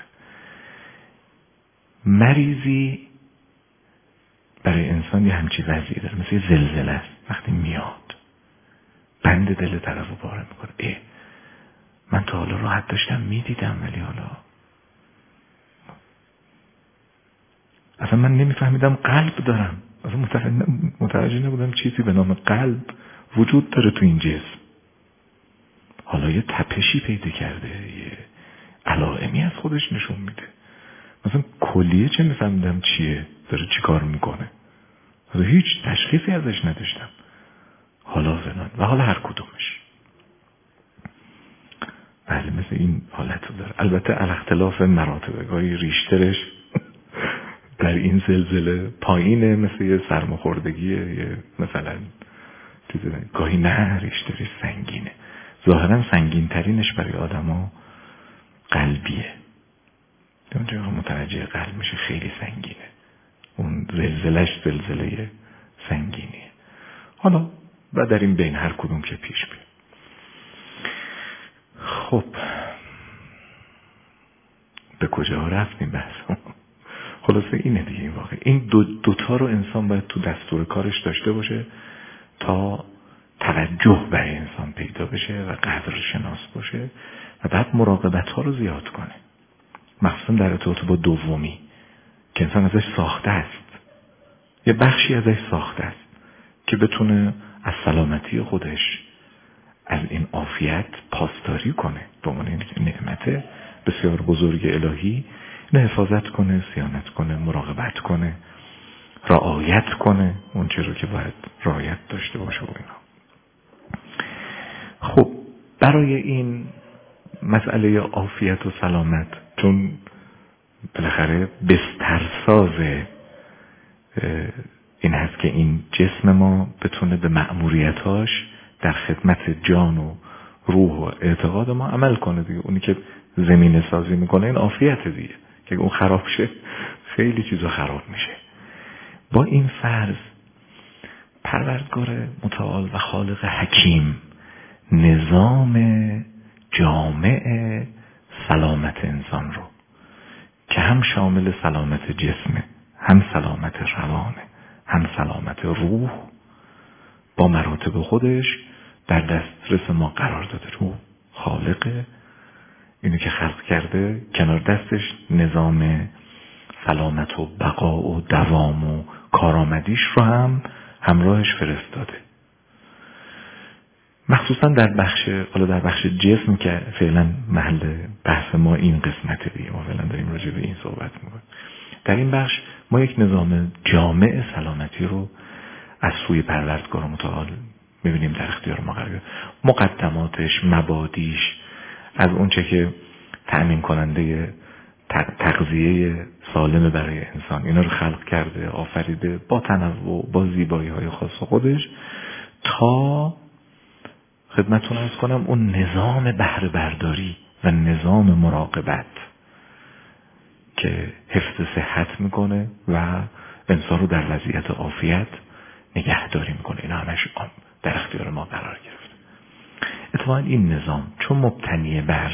[SPEAKER 1] مریضی برای انسان یه همچی وضعی داره، مثل یه زلزله است. وقتی میاد بند دل طرفو پاره میکنه. اه من تا حالا راحت داشتم میدیدم، ولی حالا اصلا من نمیفهمیدم قلب دارم، اصلا متوجه نبودم چیزی به نام قلب وجود داره تو این جسم. حالا یه تپشی پیدا کرده، یه علائمی از خودش نشون میده. مثلا کلیه چه میفهمیدم چیه، داره چی کار میکنه، هیچ تشخیصی ازش نداشتم. حالا فلان و حالا هر کدومش بله مثل این حالت رو داره. البته الاختلاف مراتب، گاهی ریشترش در این زلزله پایینه، مثل یه سرماخوردگیه، یه مثلا چیزی، گاهی نه ریشترش سنگینه. ظاهرا سنگین ترینش برای آدما قلبیه، اونجا متوجه قلب میشه خیلی سنگینه، اون زلزلهش زلزله سنگینیه. حالا و در این بین هر کدوم که پیش بیاد. خب به کجا رفتیم بحث؟ خلاصه اینه دیگه. این واقع این دو دوتا رو انسان باید تو دستور کارش داشته باشه تا توجه برای انسان پیدا بشه و قدر شناس باشه و بعد مراقبت ها رو زیاد کنه، مخصوصا در ارتباط با دومی که انسان ازش ساخته است، یه بخشی ازش ساخته است که بتونه از سلامتی خودش، از این عافیت پاسداری کنه، به عنوان این نعمت بسیار بزرگ الهی، اینو حفاظت کنه، صیانت کنه، مراقبت کنه، رعایت کنه اون چیزی رو که باید رعایت داشته باشه و اینا. خب برای این مسئله عافیت و سلامت، چون بالاخره بسترساز این هست که این جسم ما بتونه به مأموریتاش در خدمت جان و روح و اعتقاد ما عمل کنه دیگه. اونی که زمینه سازی میکنه این عافیت دیگه، که اون خراب شه خیلی چیزا خراب میشه. با این فرض پروردگار متعال و خالق حکیم نظام جامع سلامت انسان رو که هم شامل سلامت جسمه، هم سلامت روانه، هم سلامت روح، با مراتب خودش در دسترس ما قرار داده. رو خالق اینو که خلق کرده، کنار دستش نظام سلامت و بقا و دوام و کارآمدیش رو هم همراهش فرستاده. مخصوصا در بخش حالا در بخش جسم که فعلا محل بحث ما این قسمته دیگه، ما فعلا داریم راجع به این صحبت میکنیم. در این بخش ما یک نظام جامع سلامتی رو از سوی پروردگار متعال میبینیم در اختیار ما قرار گرفته. مقدماتش، مبادیش، از اونچه که تأمین کننده تغذیه سالم برای انسان، اینا رو خلق کرده، آفریده با تنوع، با زیبایی های خاص خودش، تا خدمتتون عرض کنم اون نظام بهره برداری و نظام مراقبت که حفظ صحت میکنه و انسان رو در وضعیت عافیت نگهداری میکنه. اینا همش در اختیار ما قرار گرفته. اتفاقا این نظام چون مبتنی بر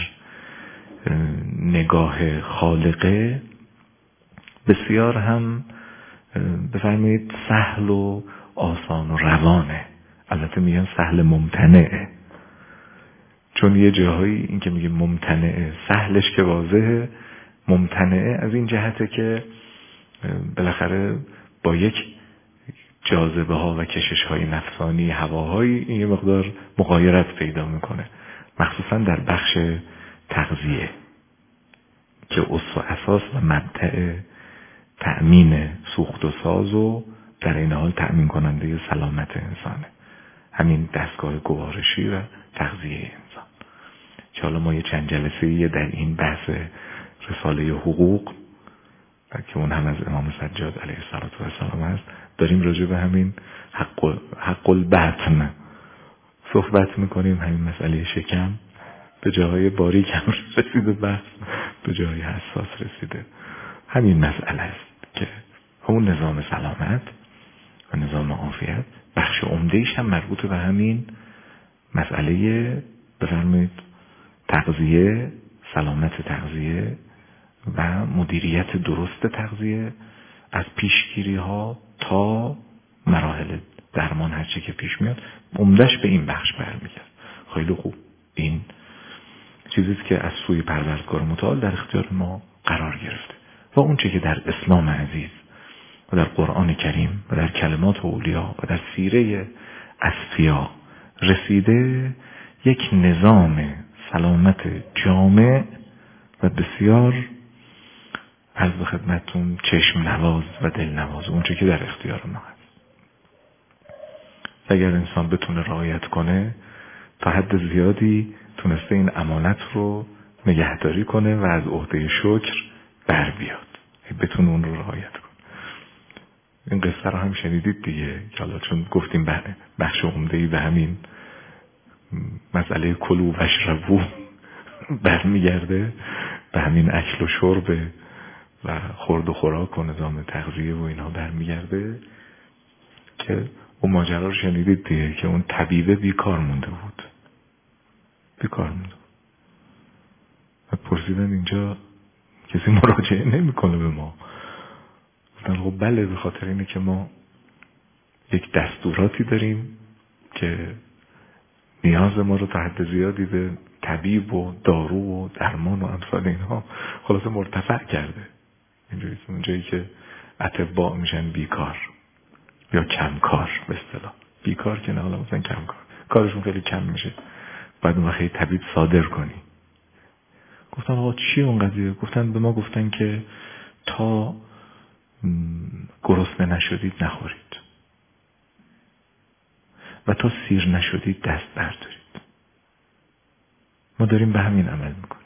[SPEAKER 1] نگاه خالقه، بسیار هم بفرمایید سهل و آسان و روانه. البته میگن سهل ممتنعه، چون یه جاهایی این که میگه ممتنعه، سهلش که واضحه، ممتنعه از این جهته که بالاخره با یک جاذبه ها و کشش های نفسانی، هواهایی، این یه مقدار مغایرت پیدا میکنه، مخصوصا در بخش تغذیه که اصل و اساس و مبدأ تأمین سوخت و ساز و در این حال تأمین کننده سلامت انسانه، همین دستگاه گوارشی و تغذیه انسان. که حالا ما یه چند جلسه‌ای در این بحث رساله حقوق که اون هم از امام سجاد علیه السلام هست داریم راجع به همین حق, حق البطن صحبت میکنیم. همین مسئله شکم به جاهای باریک هم رسیده، بحث به جاهای حساس رسیده. همین مسئله است که همون نظام سلامت و نظام عافیت بخش عمده‌ایش هم مربوط به همین مسئله بفرمایید تغذیه، سلامت تغذیه و مدیریت درست تغذیه، از پیشگیری ها تا مراحل درمان هرچی که پیش میاد، عمده‌اش به این بخش برمیگرد. خیلی خوب، این چیزی که از سوی پروردگار متعال در اختیار ما قرار گرفته و اون چه که در اسلام عزیز و در قرآن کریم و در کلمات اولیا و در سیره اصفیا رسیده، یک نظام سلامت جامع و بسیار عرض به خدمتتون چشم نواز و دل نواز، اون چه که در اختیار ما هست. اگر انسان بتونه رعایت کنه، تا حد زیادی تونسته این امانت رو نگهداری کنه و از عهده شکر بر بیاد، بتونه اون رو رعایت کنه. این قصه رو هم شنیدید دیگه، که حالا چون گفتیم بخش عمده‌ای به همین مسئله کلو و اشربو برمیگرده، به همین اکل و شرب و خورد و خوراک و نظام تغذیه و اینها برمیگرده، که اون ماجرا رو شنیدید دیگه که اون طبیبه بیکار مونده بود بیکار مونده بود و پرسیدن اینجا کسی مراجعه نمیکنه به ما. گفتن خب بله، به خاطر اینه که ما یک دستوراتی داریم که نیاز ما رو تا حد زیادی به طبیب و دارو و درمان و امثال اینها خلاصه مرتفع کرده. اینجوری اونجایی که اطباء میشن بیکار یا کمکار، به اصطلاح بیکار که نه، حالا مثلا کمکار، کارشون خیلی کم میشه، بعد اون وقتی طبیب صادر کنی. گفتن آقا چیه اون قضیه؟ گفتن به ما گفتن که تا گرسنه نشدید نخورید و تا سیر نشدید دست بردارید. ما داریم به همین عمل میکنیم.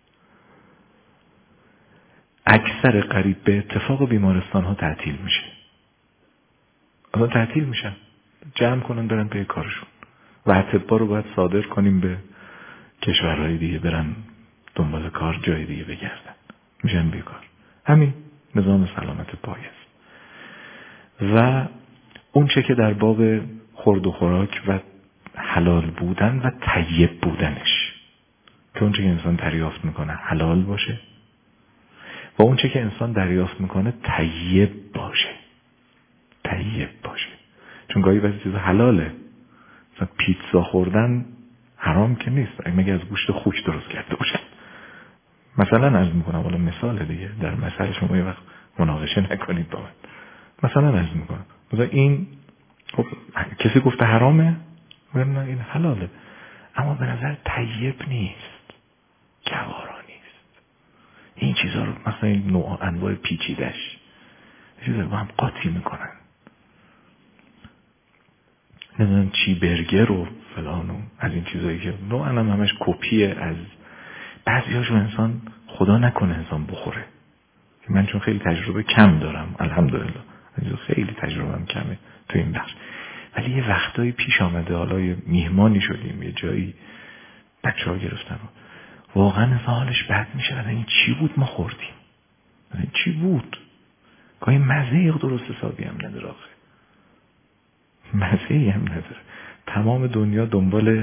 [SPEAKER 1] اکثر قریب به اتفاق بیمارستان ها تعطیل میشه. اما تعطیل میشن، جمع کنن برن به کارشون و اطباء رو باید صادر کنیم به کشورهای دیگه، برن دنبال کار جای دیگه بگردن، میشن بیکار. همین نظام سلامت پایه است. و اون چه که در باب خورد و خوراک و حلال بودن و طیب بودنش، که اون چه که انسان دریافت میکنه حلال باشه و اون چه که انسان دریافت میکنه طیب باشه طیب باشه. چون گاهی بعضی چیزا حلاله، مثلا پیتزا خوردن حرام که نیست مگه از گوشت خوک درست کرده باشه. مثلا عرض میکنم، حالا مثال دیگه، در مثال شما یه وقت مناقشه نکنید با من. مثلا عرض میکنم، مثلا این خب کسی گفته حرامه؟ میگن نه این حلاله، اما به نظر طیب نیست، گوارا نیست. این چیزا رو مثلا این نوع انواع پیچیدش چیزا رو با هم قاطی میکنن، نمیدونم چی برگر و فلان و از این چیزایی که نوعا هم همش کپیه از بعضیاشو. انسان خدا نکنه انسان بخوره، که من چون خیلی تجربه کم دارم الحمدلله، خیلی تجربهم کمه تو این بخش، ولی یه وقتایی پیش آمده، حالا یه میهمانی شدیم یه جایی بچه ها گرفتن واقعا انسان حالش بد میشه. این چی بود ما خوردیم؟ این چی بود؟ گاهی مزه درست حسابی هم نداره، آخه مزه هم نداره. تمام دنیا دنبال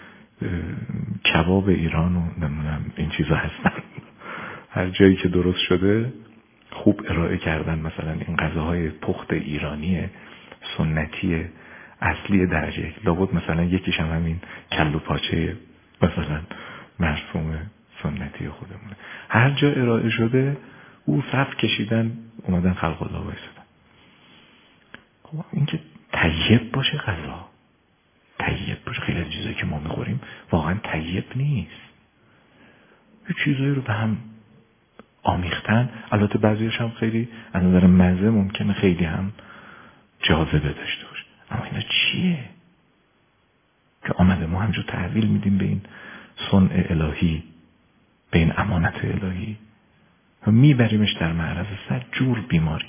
[SPEAKER 1] کباب ایران و نمیدونم این چیزا هستن، هر جایی که درست شده خوب ارائه کردن، مثلا این غذاهای پخت ایرانی سنتی اصلی درجه یک، لابد مثلا یکیش هم همین کلو پاچه مثلا مرسوم سنتی خودمونه، هر جا ارائه شده او صف کشیدن اومدن خلق الله وایسادن. خب این که طیب باشه غذا، طیب باشه، خیلی از چیزایی که ما میخوریم واقعا طیب نیست، یه چیزایی رو به هم آمیختن. البته بعضیش هم خیلی از نظر مزه ممکنه خیلی هم جاذبه داشته باشه، اما اینا چیه که آمده ما همجور تحویل میدیم به این صنع الهی، به این امانت الهی و میبریمش در معرض صد جور بیماری.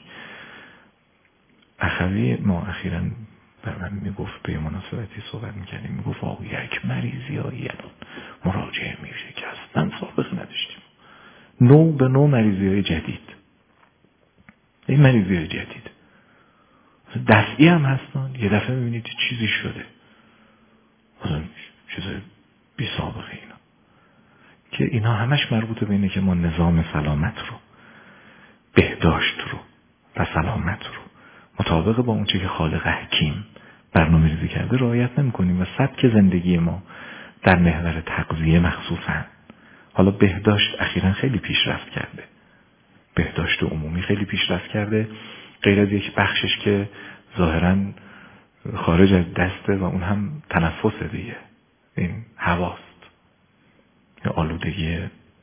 [SPEAKER 1] اخوی ما اخیراً بر من میگفت، به مناسبتی صحبت میکردیم، میگفت آقا یک مریضی هایی الان مراجعه میشه که اصلا سابقه نداشتیم، نوع به نوع مریضی های جدید، این مریضی های جدید دفعی هم هستن، یه دفعه میبینید چیزی شده، مثلا چیز بی سابقه اینا، که اینا همش مربوطه به اینه که ما نظام سلامت رو، بهداشت رو و سلامت رو مطابق با اون چیزی که خالق حکیم برنامه ریزی کرده رعایت نمی کنیم و سبک زندگی ما در محور تغذیه مخصوصا، حالا بهداشت اخیراً خیلی پیشرفت کرده، بهداشت عمومی خیلی پیشرفت کرده، غیر از یک بخشش که ظاهراً خارج از دسته و اون هم تنفس دیگه، این هواست، یا آلودگی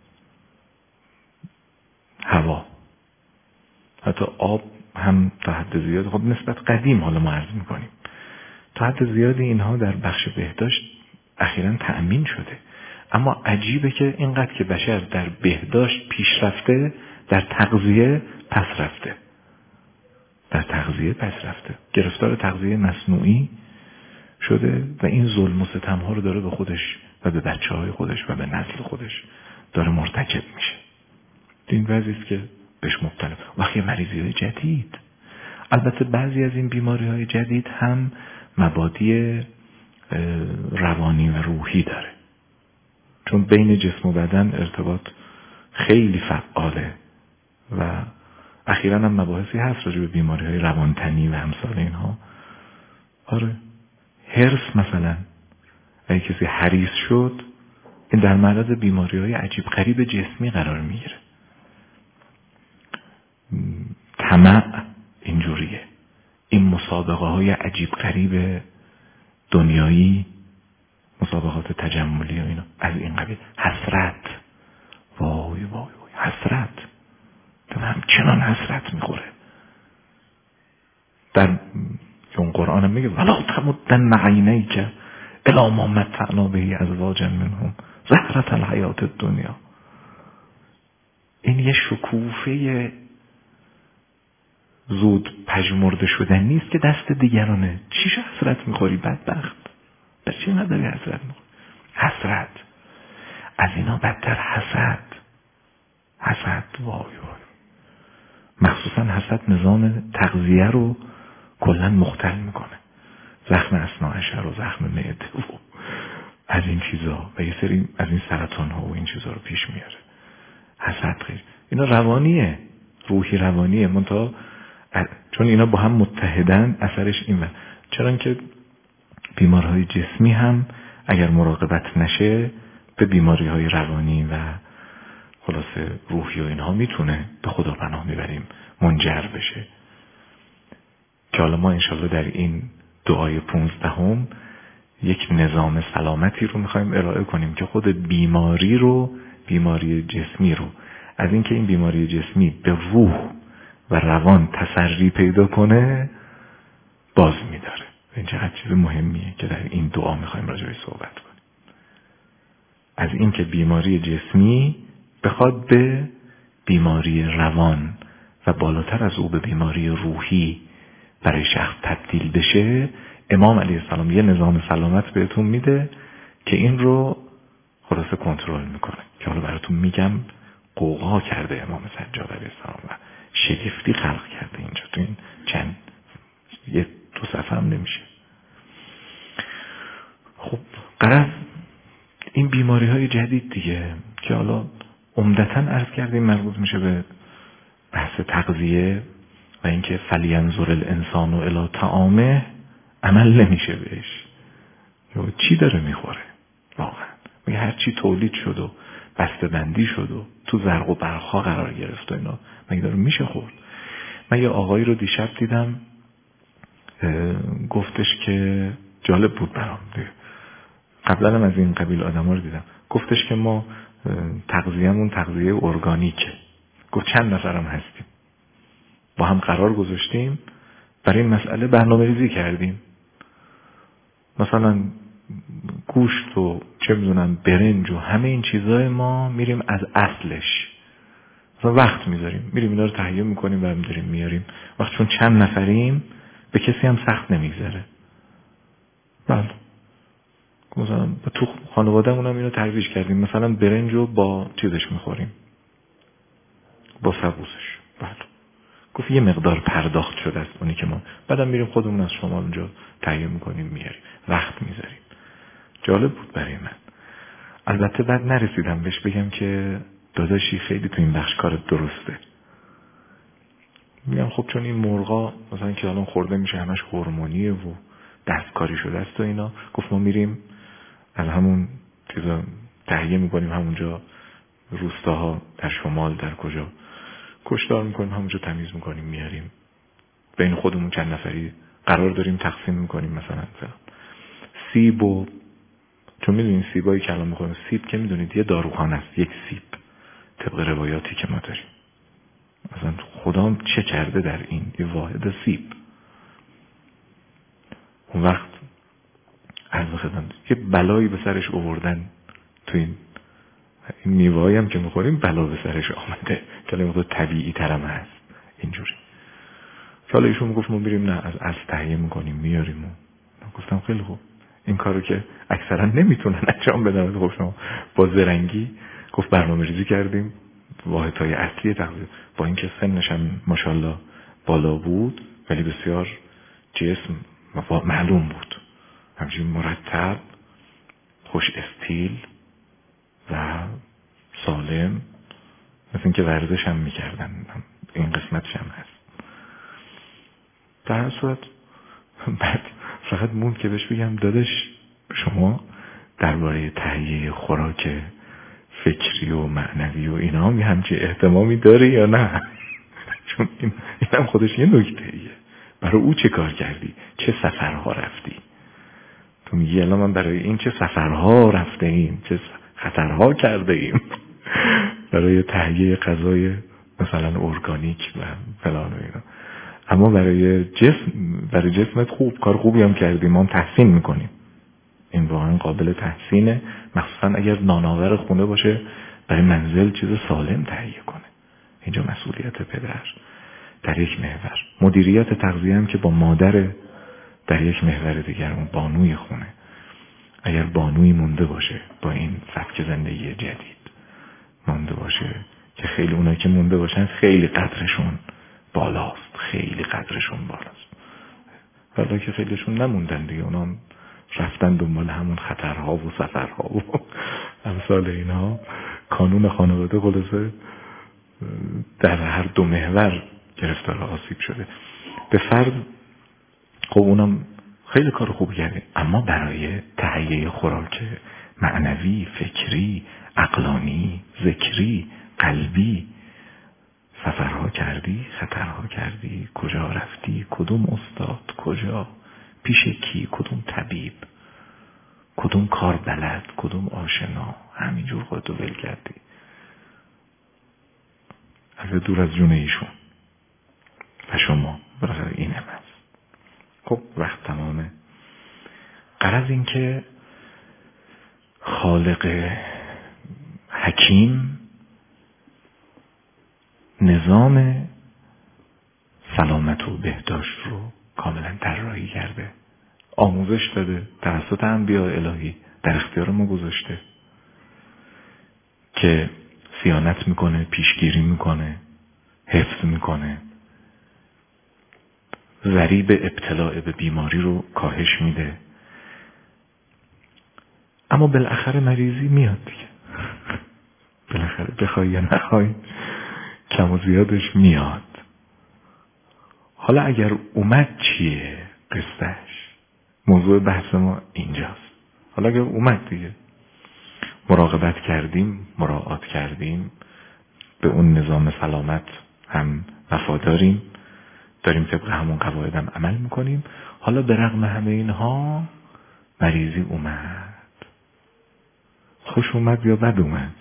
[SPEAKER 1] هوا، حتی آب هم تا حد زیاد، خب نسبت قدیم حالا ما عرض میکنیم تا حد زیادی اینها در بخش بهداشت اخیراً تأمین شده. اما عجیبه که اینقدر که بشر در بهداشت پیشرفته، در تغذیه پس رفته، در تغذیه پس رفته، گرفتار تغذیه مصنوعی شده و این ظلم و ستم ها رو داره به خودش و به بچه های خودش و به نسل خودش داره مرتکب میشه. این وضعی است که بهش مبتلا. وقتی مریضی های جدید، البته بعضی از این بیماری های جدید هم مبادی روانی و روحی داره، چون بین جسم و بدن ارتباط خیلی فعاله و اخیراً هم مباحثی هست راجع به بیماری های روانتنی و امثال اینها. آره، هرس مثلا، اگه کسی حریص شد این در معرض بیماری های عجیب غریب جسمی قرار میگیره. طمع اینجوریه، این مسابقه های عجیب غریب دنیایی، مسابقات تجملی و اینا از این قبیل، حسرت، وای وای وای حسرت، تو همچنان حسرت میخوره. در اون قرآن میگه ولا تمدن عینیک الی ما متعنا به ازواجا منهم زهرة الحیات الدنیا. این یه شکوفه زود پژمرده شدن نیست که دست دیگرانه. چیش حسرت میخوری بدبخت؟ در چی نداری حسرت میخوری؟ حسرت از اینا بدتر، حسد، حسد وای وای، مخصوصا حسد نظام تغذیه رو کلا مختل میکنه، زخم اثناعشر و زخم معده و از این چیزا و یه سری از این سرطان ها و این چیزا رو پیش میاره. حسد خیلی اینا روانیه، روحی روانیه، منتها چون اینا با هم متحدن اثرش این. چرا که بیماری‌های جسمی هم اگر مراقبت نشه به بیماری‌های روانی و خلاصه روحی و اینها میتونه به خدا پناه میبریم منجر بشه، که حالا ما انشالله در این دعای پونزدهم یک نظام سلامتی رو میخوایم ارائه کنیم که خود بیماری رو، بیماری جسمی رو، از اینکه این بیماری جسمی به روح و روان تسری پیدا کنه باز میداره. این چقدر چیز مهمیه که در این دعا میخوایم راجعش صحبت کنیم. از اینکه بیماری جسمی بخواد به بیماری روان و بالاتر از او به بیماری روحی برای شخص تبدیل بشه، امام علیه السلام یه نظام سلامت بهتون میده که این رو خلاصه کنترل میکنه، که حالا براتون میگم. قوقا کرده امام سجاد علیه السلام و شگفتی خلق کرده اینجا تو این چند یه دو صفحه هم نمیشه. خب غرض این بیماری های جدید دیگه که حالا عمدتاً عرض کردیم مربوط میشه به بحث تغذیه و اینکه فلینظر الانسان الی طعامه، عمل نمیشه بهش. چی داره میخوره واقعا؟ میگه هر چی تولید شد و بسته بندی شد و تو زرق و برق‌ها قرار گرفت و اینا، مگه داره میشه خورد؟ من یه آقایی رو دیشب دیدم گفتش که جالب بود برام، قبلا هم از این قبیل آدما رو دیدم. گفتش که ما تغذیه‌مون تغذیه ارگانیکه. گفت چند نفرم هستیم با هم قرار گذاشتیم برای این مسئله برنامه‌ریزی کردیم، مثلا گوشت و چه میدونم برنج و همه این چیزای ما میریم از اصلش، مثلا وقت میذاریم میریم اینا رو تهیه میکنیم و میذاریم میاریم. وقت چون چند نفریم به کسی هم سخت نمیگذره. بله مثلا تو خانواده‌مون هم اینو ترویج کردیم، مثلا برنج رو با چیزش میخوریم، با سبوسش. بله گفت یه مقدار پرداخت شده است اونی که ما بعدم میریم خودمون از شمال اونجا تهیه میکنیم میاریم، وقت میذاریم. جالب بود برای من. البته بعد نرسیدم بهش بگم که داداشی خیلی تو این بخش کارت درسته. میگم خب چون این مرغا مثلا که الان خورده میشه همش هورمونیه و دستکاری شده است و اینا. گفت ما میریم از همون چیزا تهیه میکنیم، همونجا روستاها در شمال در کجا کشتار میکنیم، همونجا تمیز میکنیم میاریم، بین خودمون چند نفری قرار داریم تقسیم میکنیم. مثلا مثلا سیب و چون میدونید سیبایی که الان میخوریم، سیب که میدونید یه داروخانه است، یک سیب طبق روایاتی که ما داریم. مثلا خدا چه کرده در این یه واحد سیب. اون وقت عرض خدمت یه بلایی به سرش آوردن تو این این میوه‌ای هم که میخوریم بلا به سرش آمده که الان مقدار طبیعی ترم هست اینجوری. حالا ایشون میگفت ما میریم نه از اصل تهیه میکنیم میاریم. و گفتم خیلی خوب، این کارو که اکثرا نمیتونن انجام بدن. خب شما با زرنگی گفت برنامه ریزی کردیم واحدهای اصلی تغذیه، با اینکه سنش هم ماشاءالله بالا بود ولی بسیار جسم معلوم بود، همچنین مرتب خوش استیل و سالم، مثل اینکه ورزش هم میکردن. این قسمتش هم هست. در هر صورت بعد فقط مون که بهش بگم داداش شما درباره تهیه خوراک فکری و معنوی و اینا هم همچین اهتمامی داری یا نه؟ چون این هم خودش یه نکته ایه. برای او چه کار کردی؟ چه سفرها رفتی؟ تو میگی الان من برای این چه سفرها رفته ایم، چه خطرها کرده ایم برای تهیه غذای مثلا ارگانیک و فلان و اینا. اما برای جسم برای جسمت خوب کار خوبی هم کردیم، ما هم تحسین میکنیم. این واقعا قابل تحسینه، مخصوصا اگر نانآور خونه باشه برای منزل چیز سالم تهیه کنه. اینجا مسئولیت پدر در یک محور، مدیریت تغذیه هم که با مادر در یک محور دیگر، اون بانوی خونه. اگر بانوی مونده باشه با این سبک زندگی جدید مونده باشه، که خیلی اونایی که مونده باشن خیلی قدرشون بالاست، خیلی قدرشون بالاست. حالا که خیلیشون نموندن دیگه، اونا هم رفتن دنبال همون خطرها و سفرها و امثال اینها. کانون خانواده خلاصه در هر دو محور گرفتار آسیب شده. به فرض خب اونم خیلی کار خوب کرده، اما برای تهیه خوراک معنوی، فکری، عقلانی، ذکری، قلبی سفرها کردی، خطرها کردی، کجا رفتی، کدوم استاد، کجا، پیش کی، کدوم طبیب. کدوم کار بلد، کدوم آشنا، همینجور خودتو ول کردی از دور از جون ایشون و شما. برای این هم هست. خب وقت تمامه. غرض این که خالق حکیم نظام سلامت و بهداشت رو کاملا طراحی کرده، آموزش داده، توسط انبیاء الهی در اختیار ما گذاشته که صیانت میکنه، پیشگیری میکنه، حفظ میکنه، ضریب ابتلاع به بیماری رو کاهش میده. اما بالاخره مریضی میاد دیگه. بالاخره بخوای یا نخوای کم و زیادش میاد. حالا اگر اومد چیه قصهش؟ موضوع بحث ما اینجاست. حالا اگر اومد دیگه، مراقبت کردیم، مراعات کردیم، به اون نظام سلامت هم وفاداریم، داریم طبق همون قواعد هم عمل میکنیم. حالا به رغم همه اینها مریضی اومد. خوش اومد یا بد اومد؟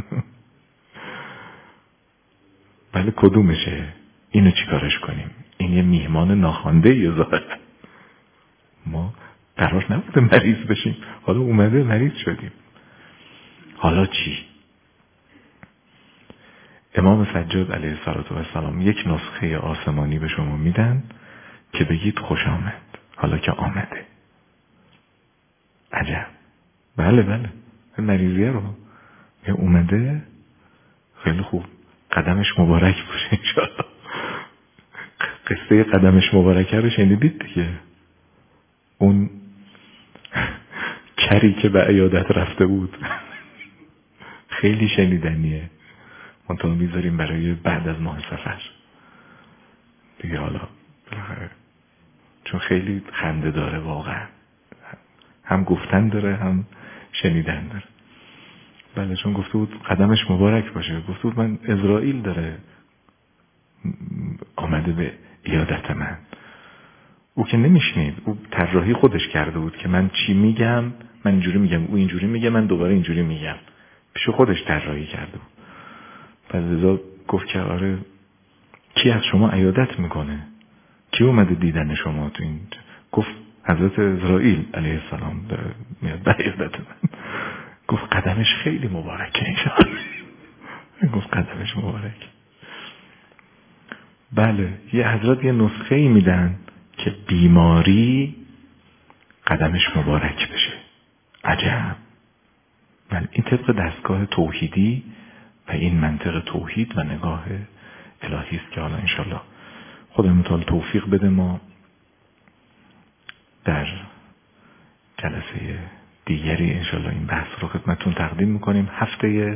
[SPEAKER 1] بله کدومشه؟ اینو چیکارش کنیم؟ این یه میهمان ناخوانده یه ظاهر. ما قرار نبوده مریض بشیم، حالا اومده مریض شدیم. حالا چی؟ امام سجاد علیه السلام یک نسخه آسمانی به شما میدن که بگید خوش آمد، حالا که آمده. عجب. بله بله مریضیه رو اومده، خیلی خوب، قدمش مبارک باشه انشاءالله. قصه قدمش مبارکه رو شنیدید دیگه؟ اون کری که به عیادت رفته بود خیلی شنیدنیه. منطقه میذاریم برای بعد از ماه سفر دیگه. حالا چون خیلی خنده داره واقعا، هم گفتن داره هم شنیدن داره. بله چون گفته بود قدمش مبارک باشه، گفته بود من عزرائیل داره آمده به عیادت من. او که نمیشنید، او طراحی خودش کرده بود که من چی میگم، من اینجوری میگم، او اینجوری میگه، من دوباره اینجوری میگم. پیش خودش طراحی کرده بود. پس ازا گفت که آره کی از شما عیادت میکنه؟ کی اومده دیدن شما تو این؟ گفت حضرت عزرائیل علیه السلام داره میاد به عیادت من. گفت قدمش خیلی مبارکه انشاءالله. گفت قدمش مبارک. بله یه حضرت یه نسخه ای میدن که بیماری قدمش مبارک بشه. عجب. بله این طبق دستگاه توحیدی و این منطق توحید و نگاه الهی است که حالا انشالله خدا متعال توفیق بده ما در جلسه دیگری انشالله این بحث رو خدمتون تقدیم میکنیم. هفته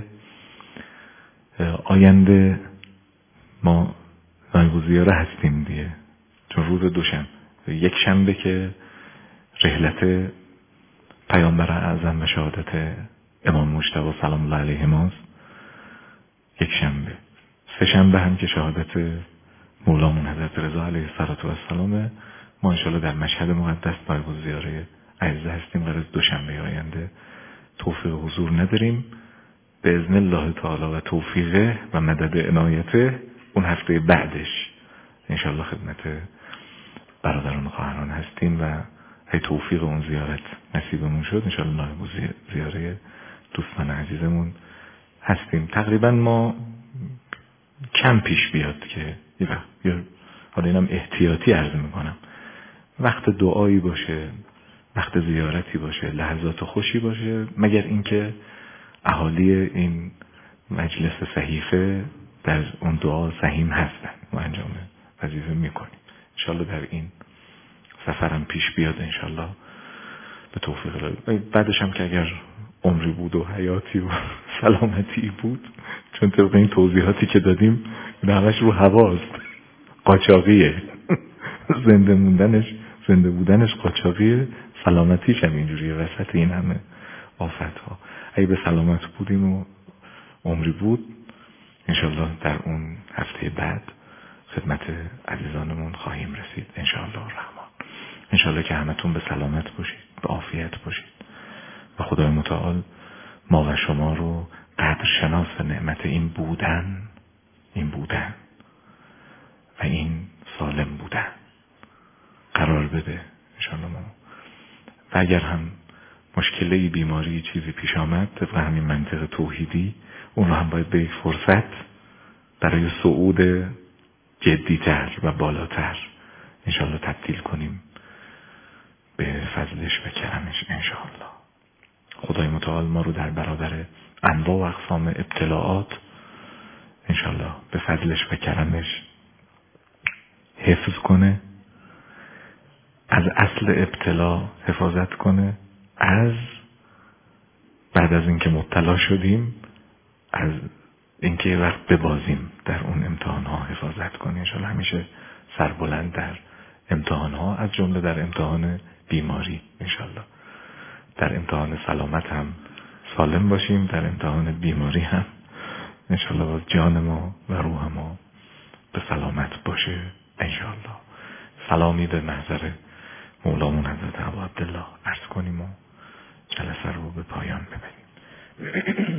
[SPEAKER 1] آینده ما نایب الزیاره هستیم دیگه، چون روز دوشنبه یک شنبه که رحلت پیامبر اعظم و شهادت امام مجتبی سلام الله علیه ماست، یک شنبه. سه شنبه هم که شهادت مولامون حضرت رضا علیه السلام. ما انشالله در مشهد مقدس نایب الزیاره عزیزه هستیم. قرار دوشنبه آینده توفیق حضور نداریم، به اذن الله تعالی و توفیقه و مدد عنایته اون هفته بعدش انشالله خدمت برادران و خواهران هستیم و ای توفیق اون زیارت نصیبمون شد انشالله نایب الزیاره دوستان عزیزمون هستیم. تقریبا ما کم پیش بیاد که یا حالا اینم احتیاطی عرض میکنم، وقت دعایی باشه، وقت زیارتی باشه، لحظات خوشی باشه، مگر اینکه اهالی این مجلس صحیفه در اون دعا سهیم هستن و انجام وظیفه میکنیم. انشالله در این سفرم پیش بیاد انشالله به توفیق الله. بعدش هم که اگر عمری بود و حیاتی و سلامتی بود، چون طبق این توضیحاتی که دادیم این همش رو هواست، قاچاقیه. زنده موندنش زنده بودنش قاچاقیه، سلامتیش هم اینجوریه وسط این همه آفت ها. اگه به سلامت بودیم و عمری بود انشالله در اون هفته بعد خدمت عزیزانمون خواهیم رسید انشالله الرحمن. انشالله که همتون به سلامت باشید، به عافیت باشید. و خدای متعال ما و شما رو قدر شناس نعمت این بودن این بودن و این سالم بودن قرار بده انشاءالله. ما و اگر هم مشکلی، بیماری، چیزی پیش آمد طبق همین منطق توحیدی، اون رو هم باید به یک فرصت برای صعود جدیتر و بالاتر انشاءالله تبدیل کنیم به فضلش و کرمش انشاءالله. خدای متعال ما رو در برابر انواع و اقسام ابتلاعات انشاءالله به فضلش و کرمش حفظ کنه، از اصل ابتلا حفاظت کنه، از بعد از اینکه مبتلا شدیم از اینکه یه وقت ببازیم در اون امتحان ها حفاظت کنه انشاءالله. همیشه سربلند در امتحان ها، از جمله در امتحان بیماری انشاءالله. در امتحان سلامت هم سالم باشیم، در امتحان بیماری هم انشاءالله باز جان ما و روح ما به سلامت باشه انشاءالله. سلامی به محضر مولامون حضرت ابا عبدالله عرض کنیم و جلسه رو به پایان ببریم.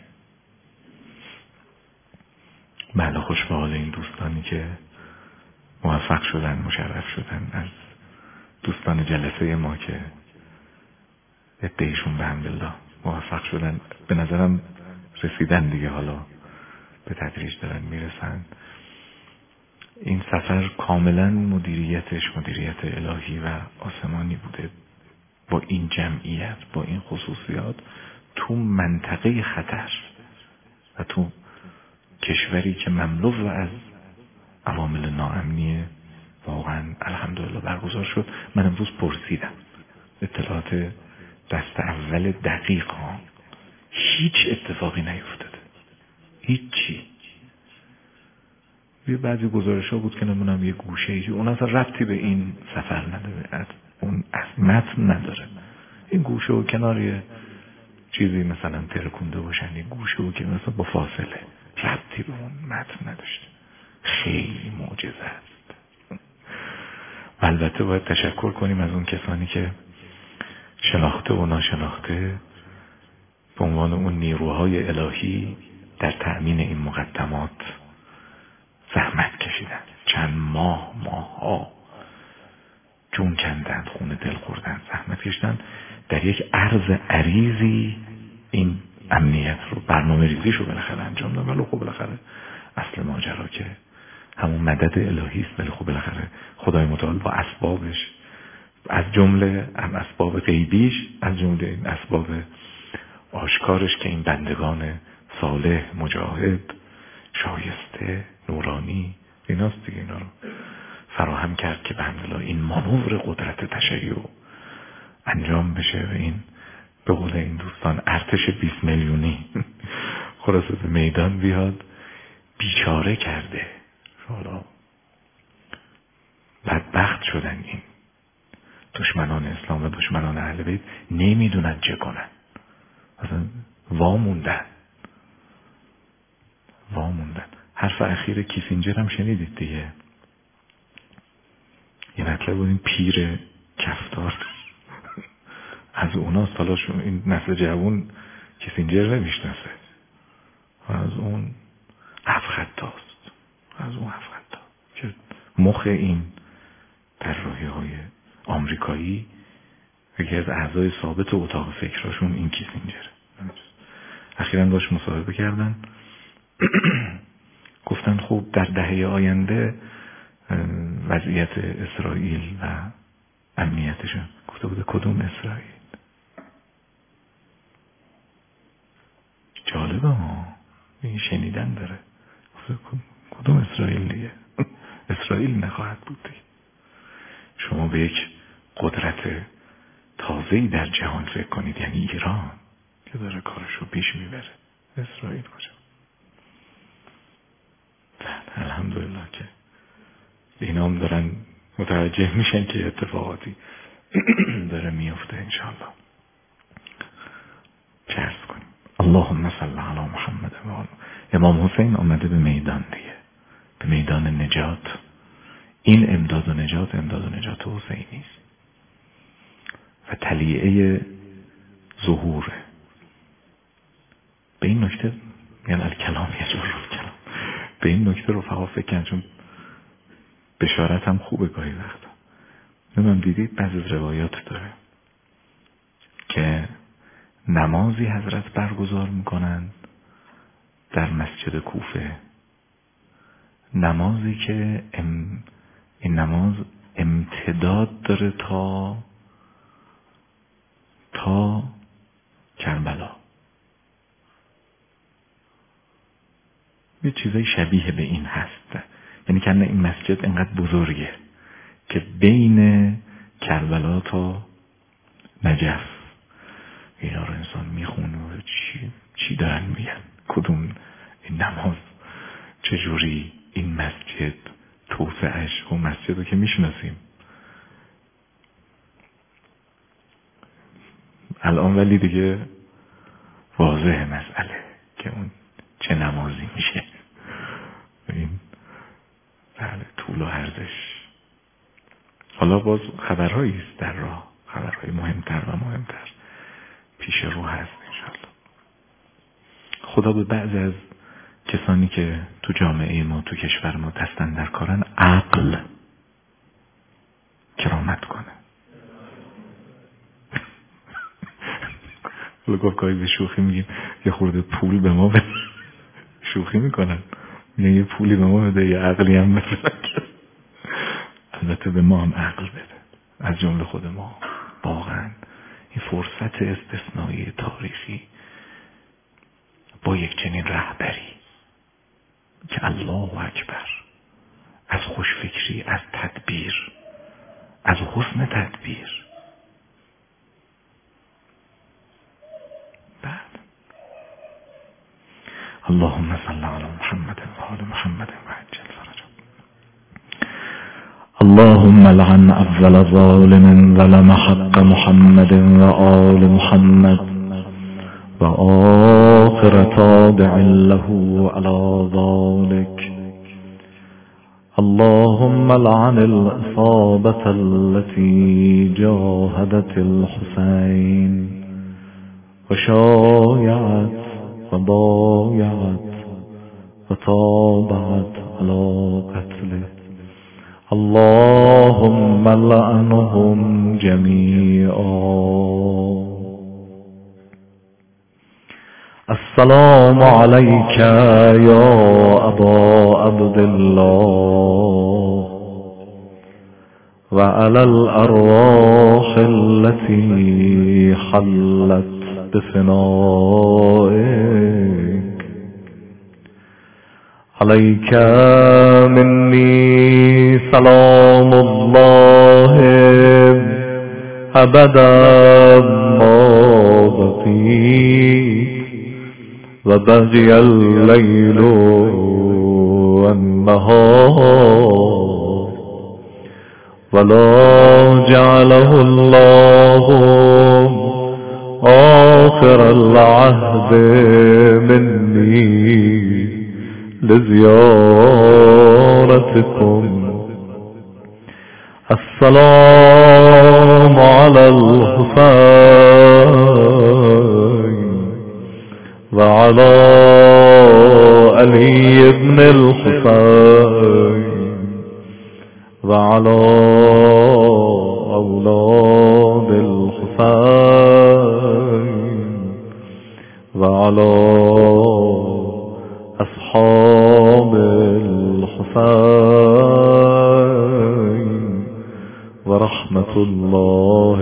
[SPEAKER 1] بله، خوش به حال این دوستانی که موفق شدن، مشرف شدن، از دوستان جلسه ما که عده‌ایشون به حمدالله موفق شدن، به نظرم رسیدن دیگه، حالا به تدریج دارن میرسن. این سفر کاملا مدیریتش مدیریت الهی و آسمانی بوده، با این جمعیت، با این خصوصیات، تو منطقه خطر و تو کشوری که مملو از عوامل ناامنی واقعا الحمدلله برگزار شد. من امروز پرسیدم اطلاعات دست اول دقیق ها، هیچ اتفاقی نیفتاده، هیچی. یه بعضی گزارش ها بود که نمونم یه گوشه ای، اون اصلا ربطی به این سفر نداره، اون متن نداره. این گوشه و کنار یه چیزی مثلا ترکونده باشن، یه گوشه و که مثلا با فاصله، ربطی به اون متن نداشته. خیلی معجزه است. البته باید تشکر کنیم از اون کسانی که شناخته و ناشناخته به عنوان اون نیروهای الهی در تأمین این مقدمات زحمت کشیدن، چند ماه ماه ها جون کندن، خون دل خوردن، زحمت کشیدن در یک عرض عریضی این امنیت رو، برنامه ریزیشو بالاخره انجام دادن. ولی خب بالاخره اصل ماجرا که همون مدد الهی است، ولی خب بالاخره خدای متعال با اسبابش، از جمله هم اسباب غیبیش، از جمله این اسباب آشکارش که این بندگان صالح، مجاهد، شایسته، نورانی، ایناست دیگه، اینا رو فراهم کرد که به حمدالله این مانور قدرت تشیع انجام بشه و این به قول این دوستان ارتش بیست میلیونی خلاصه به میدان بیاد. بیچاره کرده، حالا بدبخت شدن این دشمنان اسلام و دشمنان اهل بیت، نمیدونن چه کنن، اصلا واموندن واموندن. حرف اخیر کیسینجر هم شنیدید دیگه، یه مطلب بود، این پیر کفتار از اوناست. حالا این نسل جوون کیسینجر نمیشناسه، از اون هفخطاست، از اون هفخطا که مخ این طراحی های آمریکایی، یکی از اعضای ثابت اتاق فکراشون این کیسینجره. اخیراً باش مصاحبه کردن گفتن خب در دهه آینده وضعیت اسرائیل و امنیتشون، گفته بوده کدوم اسرائیل؟ جالبه ها، این شنیدن داره. کدوم اسرائیل دیگه؟ اسرائیل نخواهد بود دیگه. شما به یک قدرت تازه‌ای در جهان فکر کنید، یعنی ایران که داره کارشو پیش میبره. اسرائیل کجا؟ الحمدلله که اینا هم دارن متوجه میشن که اتفاقاتی داره میفته انشاءالله. چه عرض کنیم؟ اللهم صل علی محمد و آل. امام حسین آمده به میدان دیگه، به میدان نجات. این امداد و نجات امداد و نجات حسینی است و تلیعه ظهوره. به این نکته یعنی الکلام یه جور رو کلام به این نکته رفقا فکر کن، چون بشارت هم خوبه گاهی وقتا. نمیم دیدید بعضی از روایات داره که نمازی حضرت برگزار میکنن در مسجد کوفه، نمازی که ام این نماز امتداد داره تا تا کربلا. یه چیزای شبیه به این هست، یعنی که این مسجد اینقدر بزرگه که بین کربلا تا نجف اینا رو انسان میخونه و چی, چی دارن میگن، کدوم این نماز چجوری این مسجد توسعش و مسجد رو که میشناسیم الان، ولی دیگه واضحه مسئله که اون چه نمازی میشه، این بله طول و عرضش. حالا باز خبرهایی است در راه، خبرهای مهمتر و مهمتر پیش رو هست انشالله. خدا به بعض از کسانی که تو جامعه ما تو کشور ما دستن در کارن عقل کرامت کنه. حالا گفت گاهی به شوخی میگیم یه خورده پول به ما بده، شوخی میکنن میگن یه پولی به ما بده یه عقلی هم بده. البته به ما هم عقل بده، از جمله خود ما. واقعا این فرصت استثنایی تاریخی با یک چنین رهبری که الله اکبر، از خوشفکری، از تدبیر، از حسن تدبیر. بعد اللهم صل علی محمد و آل محمد و عجل فرجهم. اللهم لعن اول ظالم ظلم حق محمد و آل محمد و آخر تابع له على ذلك. اللهم لعن الإصابة التي جاهدت الحسين وشايعت وضايعت وطابعت على قتله. اللهم لعنهم جميعا. السلام عليك يا أبا عبد الله وعلى الأرواح التي حلت بفنائك. عليك مني سلام الله أبدا ما بقيت وبقي الليل والنهار، ولا جعله الله آخر العهد مني لزيارتكم. السلام على الحسين وعلى علي بن الحسين وعلى أولاد الحسين وعلى أصحاب الحسين ورحمة الله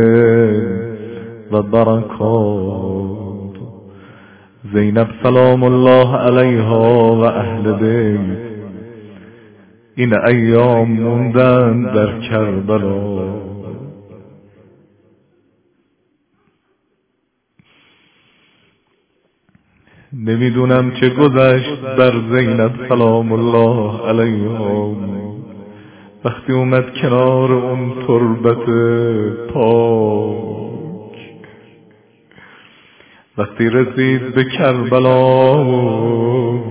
[SPEAKER 1] وبركاته. زینب سلام الله علیها و اهل بیت این ایام موندن در کربلا. نمیدونم چه گذشت بر زینب سلام الله علیها وقتی اومد کنار اون تربت پاک، وقتی رسید به کربلا،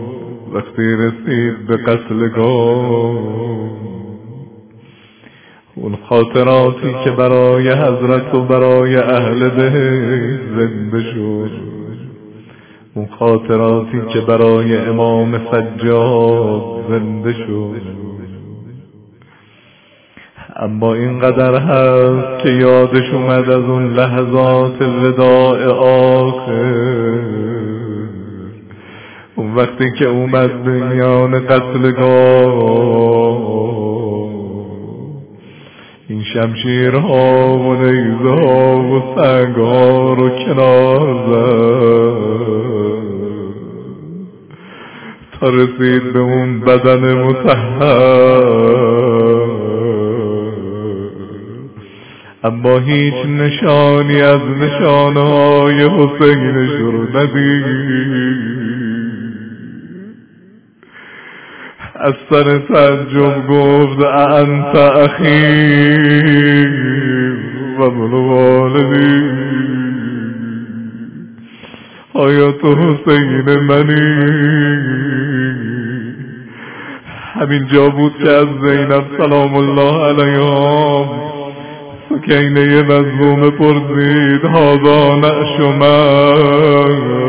[SPEAKER 1] وقتی رسید به قتلگاه،
[SPEAKER 2] اون خاطراتی که برای حضرت و برای اهل بهشت زنده شد، اون خاطراتی که برای امام سجاد زنده شد، اما اینقدر هست که یادش اومد از اون لحظات وداع آخر، اون وقتی که اومد به میان قتلگاه، این شمشیرها و نیزها و سنگها رو کنار زد تا رسید به اون بدن مطهر، اما هیچ نشانی از نشانهای حسینش رو ندید. از سر تعجب گفت انت اخی و ابن والدی، آیا تو حسین منی؟ همین جا بود که از زینب سلام الله علیها سکینه مظلوم پرسید هذا نعش من،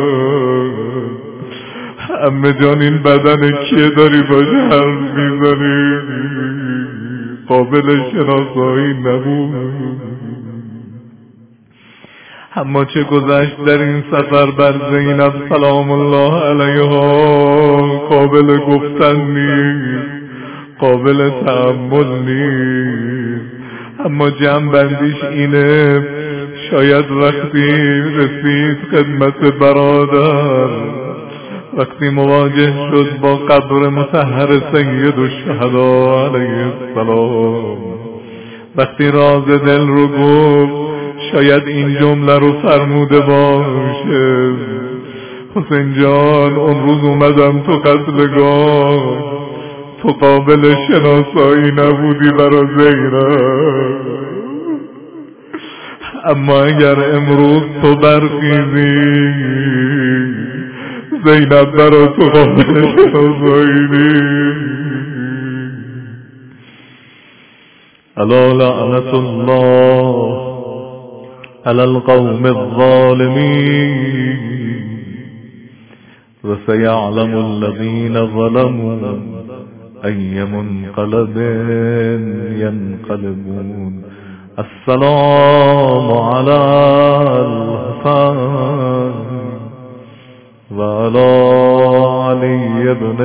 [SPEAKER 2] امه جان این بدن کیه داری باشه حرف میزنی؟ قابل شناسایی نبود. اما چه گذشت در این سفر بر زینب سلام الله علیها قابل گفتن نیست، قابل تأمل نیست. اما جمع بندیش اینه شاید وقتی رسید خدمت برادر، وقتی مواجه شد با قبر مطهر سید الشهدا علیه السلام، وقتی راز دل رو گفت، شاید این جمله رو فرموده باشه حسین جان اون روز اومدم تو قتلگاه، تو قابل شناسایی نبودی برا زینب، اما اگر امروز تو برخیزی زینب برا تو قابل شناسایی نیست. الا لعنت الله على القوم الظالمين وسيعلم الذين ظلموا أي منقلب ينقلبون. السلام على الحسين وعلى علي بن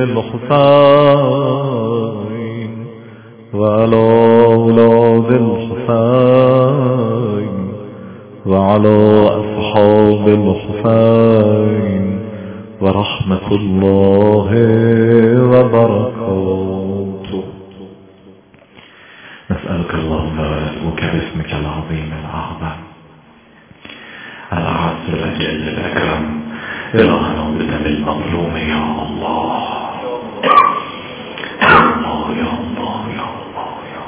[SPEAKER 2] الحسين وعلى أولاد الحسين وعلى أصحاب الحسين ورحمة الله وبركاته.
[SPEAKER 1] نسألك اللهم ونسألك باسمك العظيم الأعظم الأعز الأجل الأكرم إلهنا بدم المظلوم يا الله يا الله يا الله يا الله يا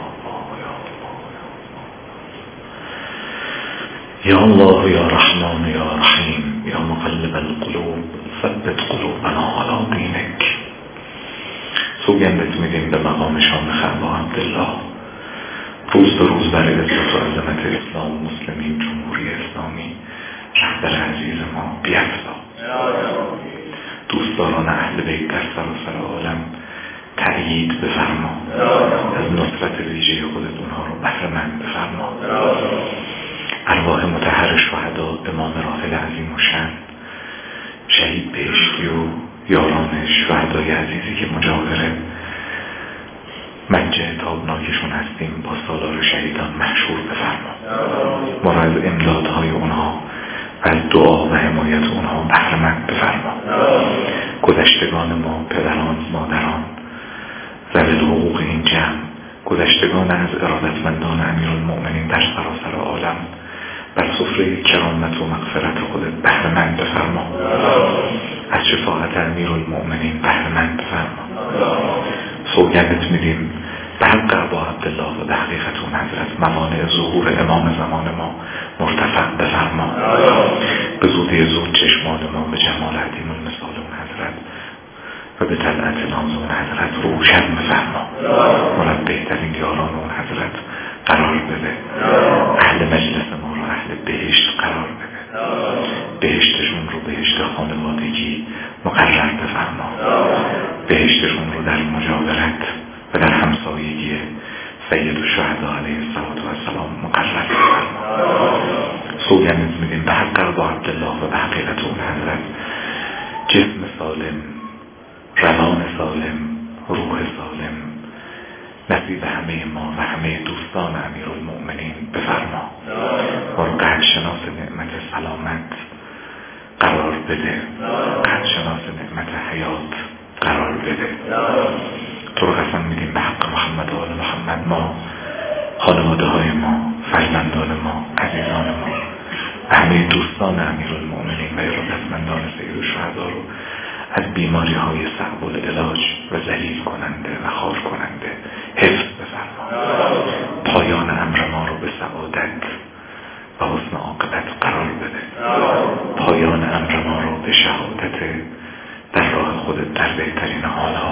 [SPEAKER 1] الله يا الله يا الله يا رحمن يا رحيم يا مقلب القلوب ثبت قلوبنا على دينك. سوگندت میدیم به مقام شام خلبا عبدالله، روز به روز برای عزت و عظمت اسلام و مسلمین جمهوری اسلامی رهبر عزیز ما بیفزا. دوستداران اهل بیت در سراسر عالم تأیید بفرما، از نصرت ویژه خودت اونها رو بهره مند بفرما. ارواح مطهر شهدا امام راحل عظیم و شن، شهید بهشتی و یاران شهدای عزیزی که مجاور منجع تابناکشون هستیم با سالار شهیدان محشور بفرما. ما را از امدادهای اونها، از دعا و حمایت اونها بهره مند بفرما. گذشتگان ما، پدران، مادران، ذوی حقوق این جمع، گذشتگان از ارادتمندان امیرالمؤمنین در سراسر عالم بر سفره کرامت و مغفرت خودت بهره مند بفرما. از شفاعت امیرالمؤمنین بهره مند بفرما. سوگندت میدیم به حق ابا عبدالله و به حقیقت اون حضرت موانع ظهور امام زمان ما مرتفع بفرما. به زودی زود چشمان ما به جمال عظیم المثال اون حضرت و به طلعت ناز اون حضرت روشن بفرما. مرد بهترین یاران اون حضرت قرار بده. اهل مجلس ما رو اهل بهشت قرار بده. بهشتشون رو بهشت خانوادگی مقرر بفرما. بهشتشون رو در مجاورت و در همسایگی سید الشهدا علیه السلام مقرر بفرما. سوگند میدیم به حق رضا عبدالله و به حقیقت اون حضرت، جسم سالم، روان سالم، روح سالم نصیب همه ما و همه دوستان امیرالمؤمنین بفرما. ما رو قدر شناس نعمت سلامت قرار بده، قدر شناس نعمت حیات قرار بده. تو رو قسم میدیم به حق محمد و آل محمد، ما، خانواده های ما، فرزندان ما، عزیزان ما و همه دوستان امیرالمؤمنین و ارادتمندان سید الشهدا رو از بیماری های صعب العلاج و ذلیل کننده و خار کننده حفظ بفرما. پایان امر ما رو به سعادت و حسن عاقبت قرار بده. پایان امر ما رو به شهادت در راه خودت در بهترین حالات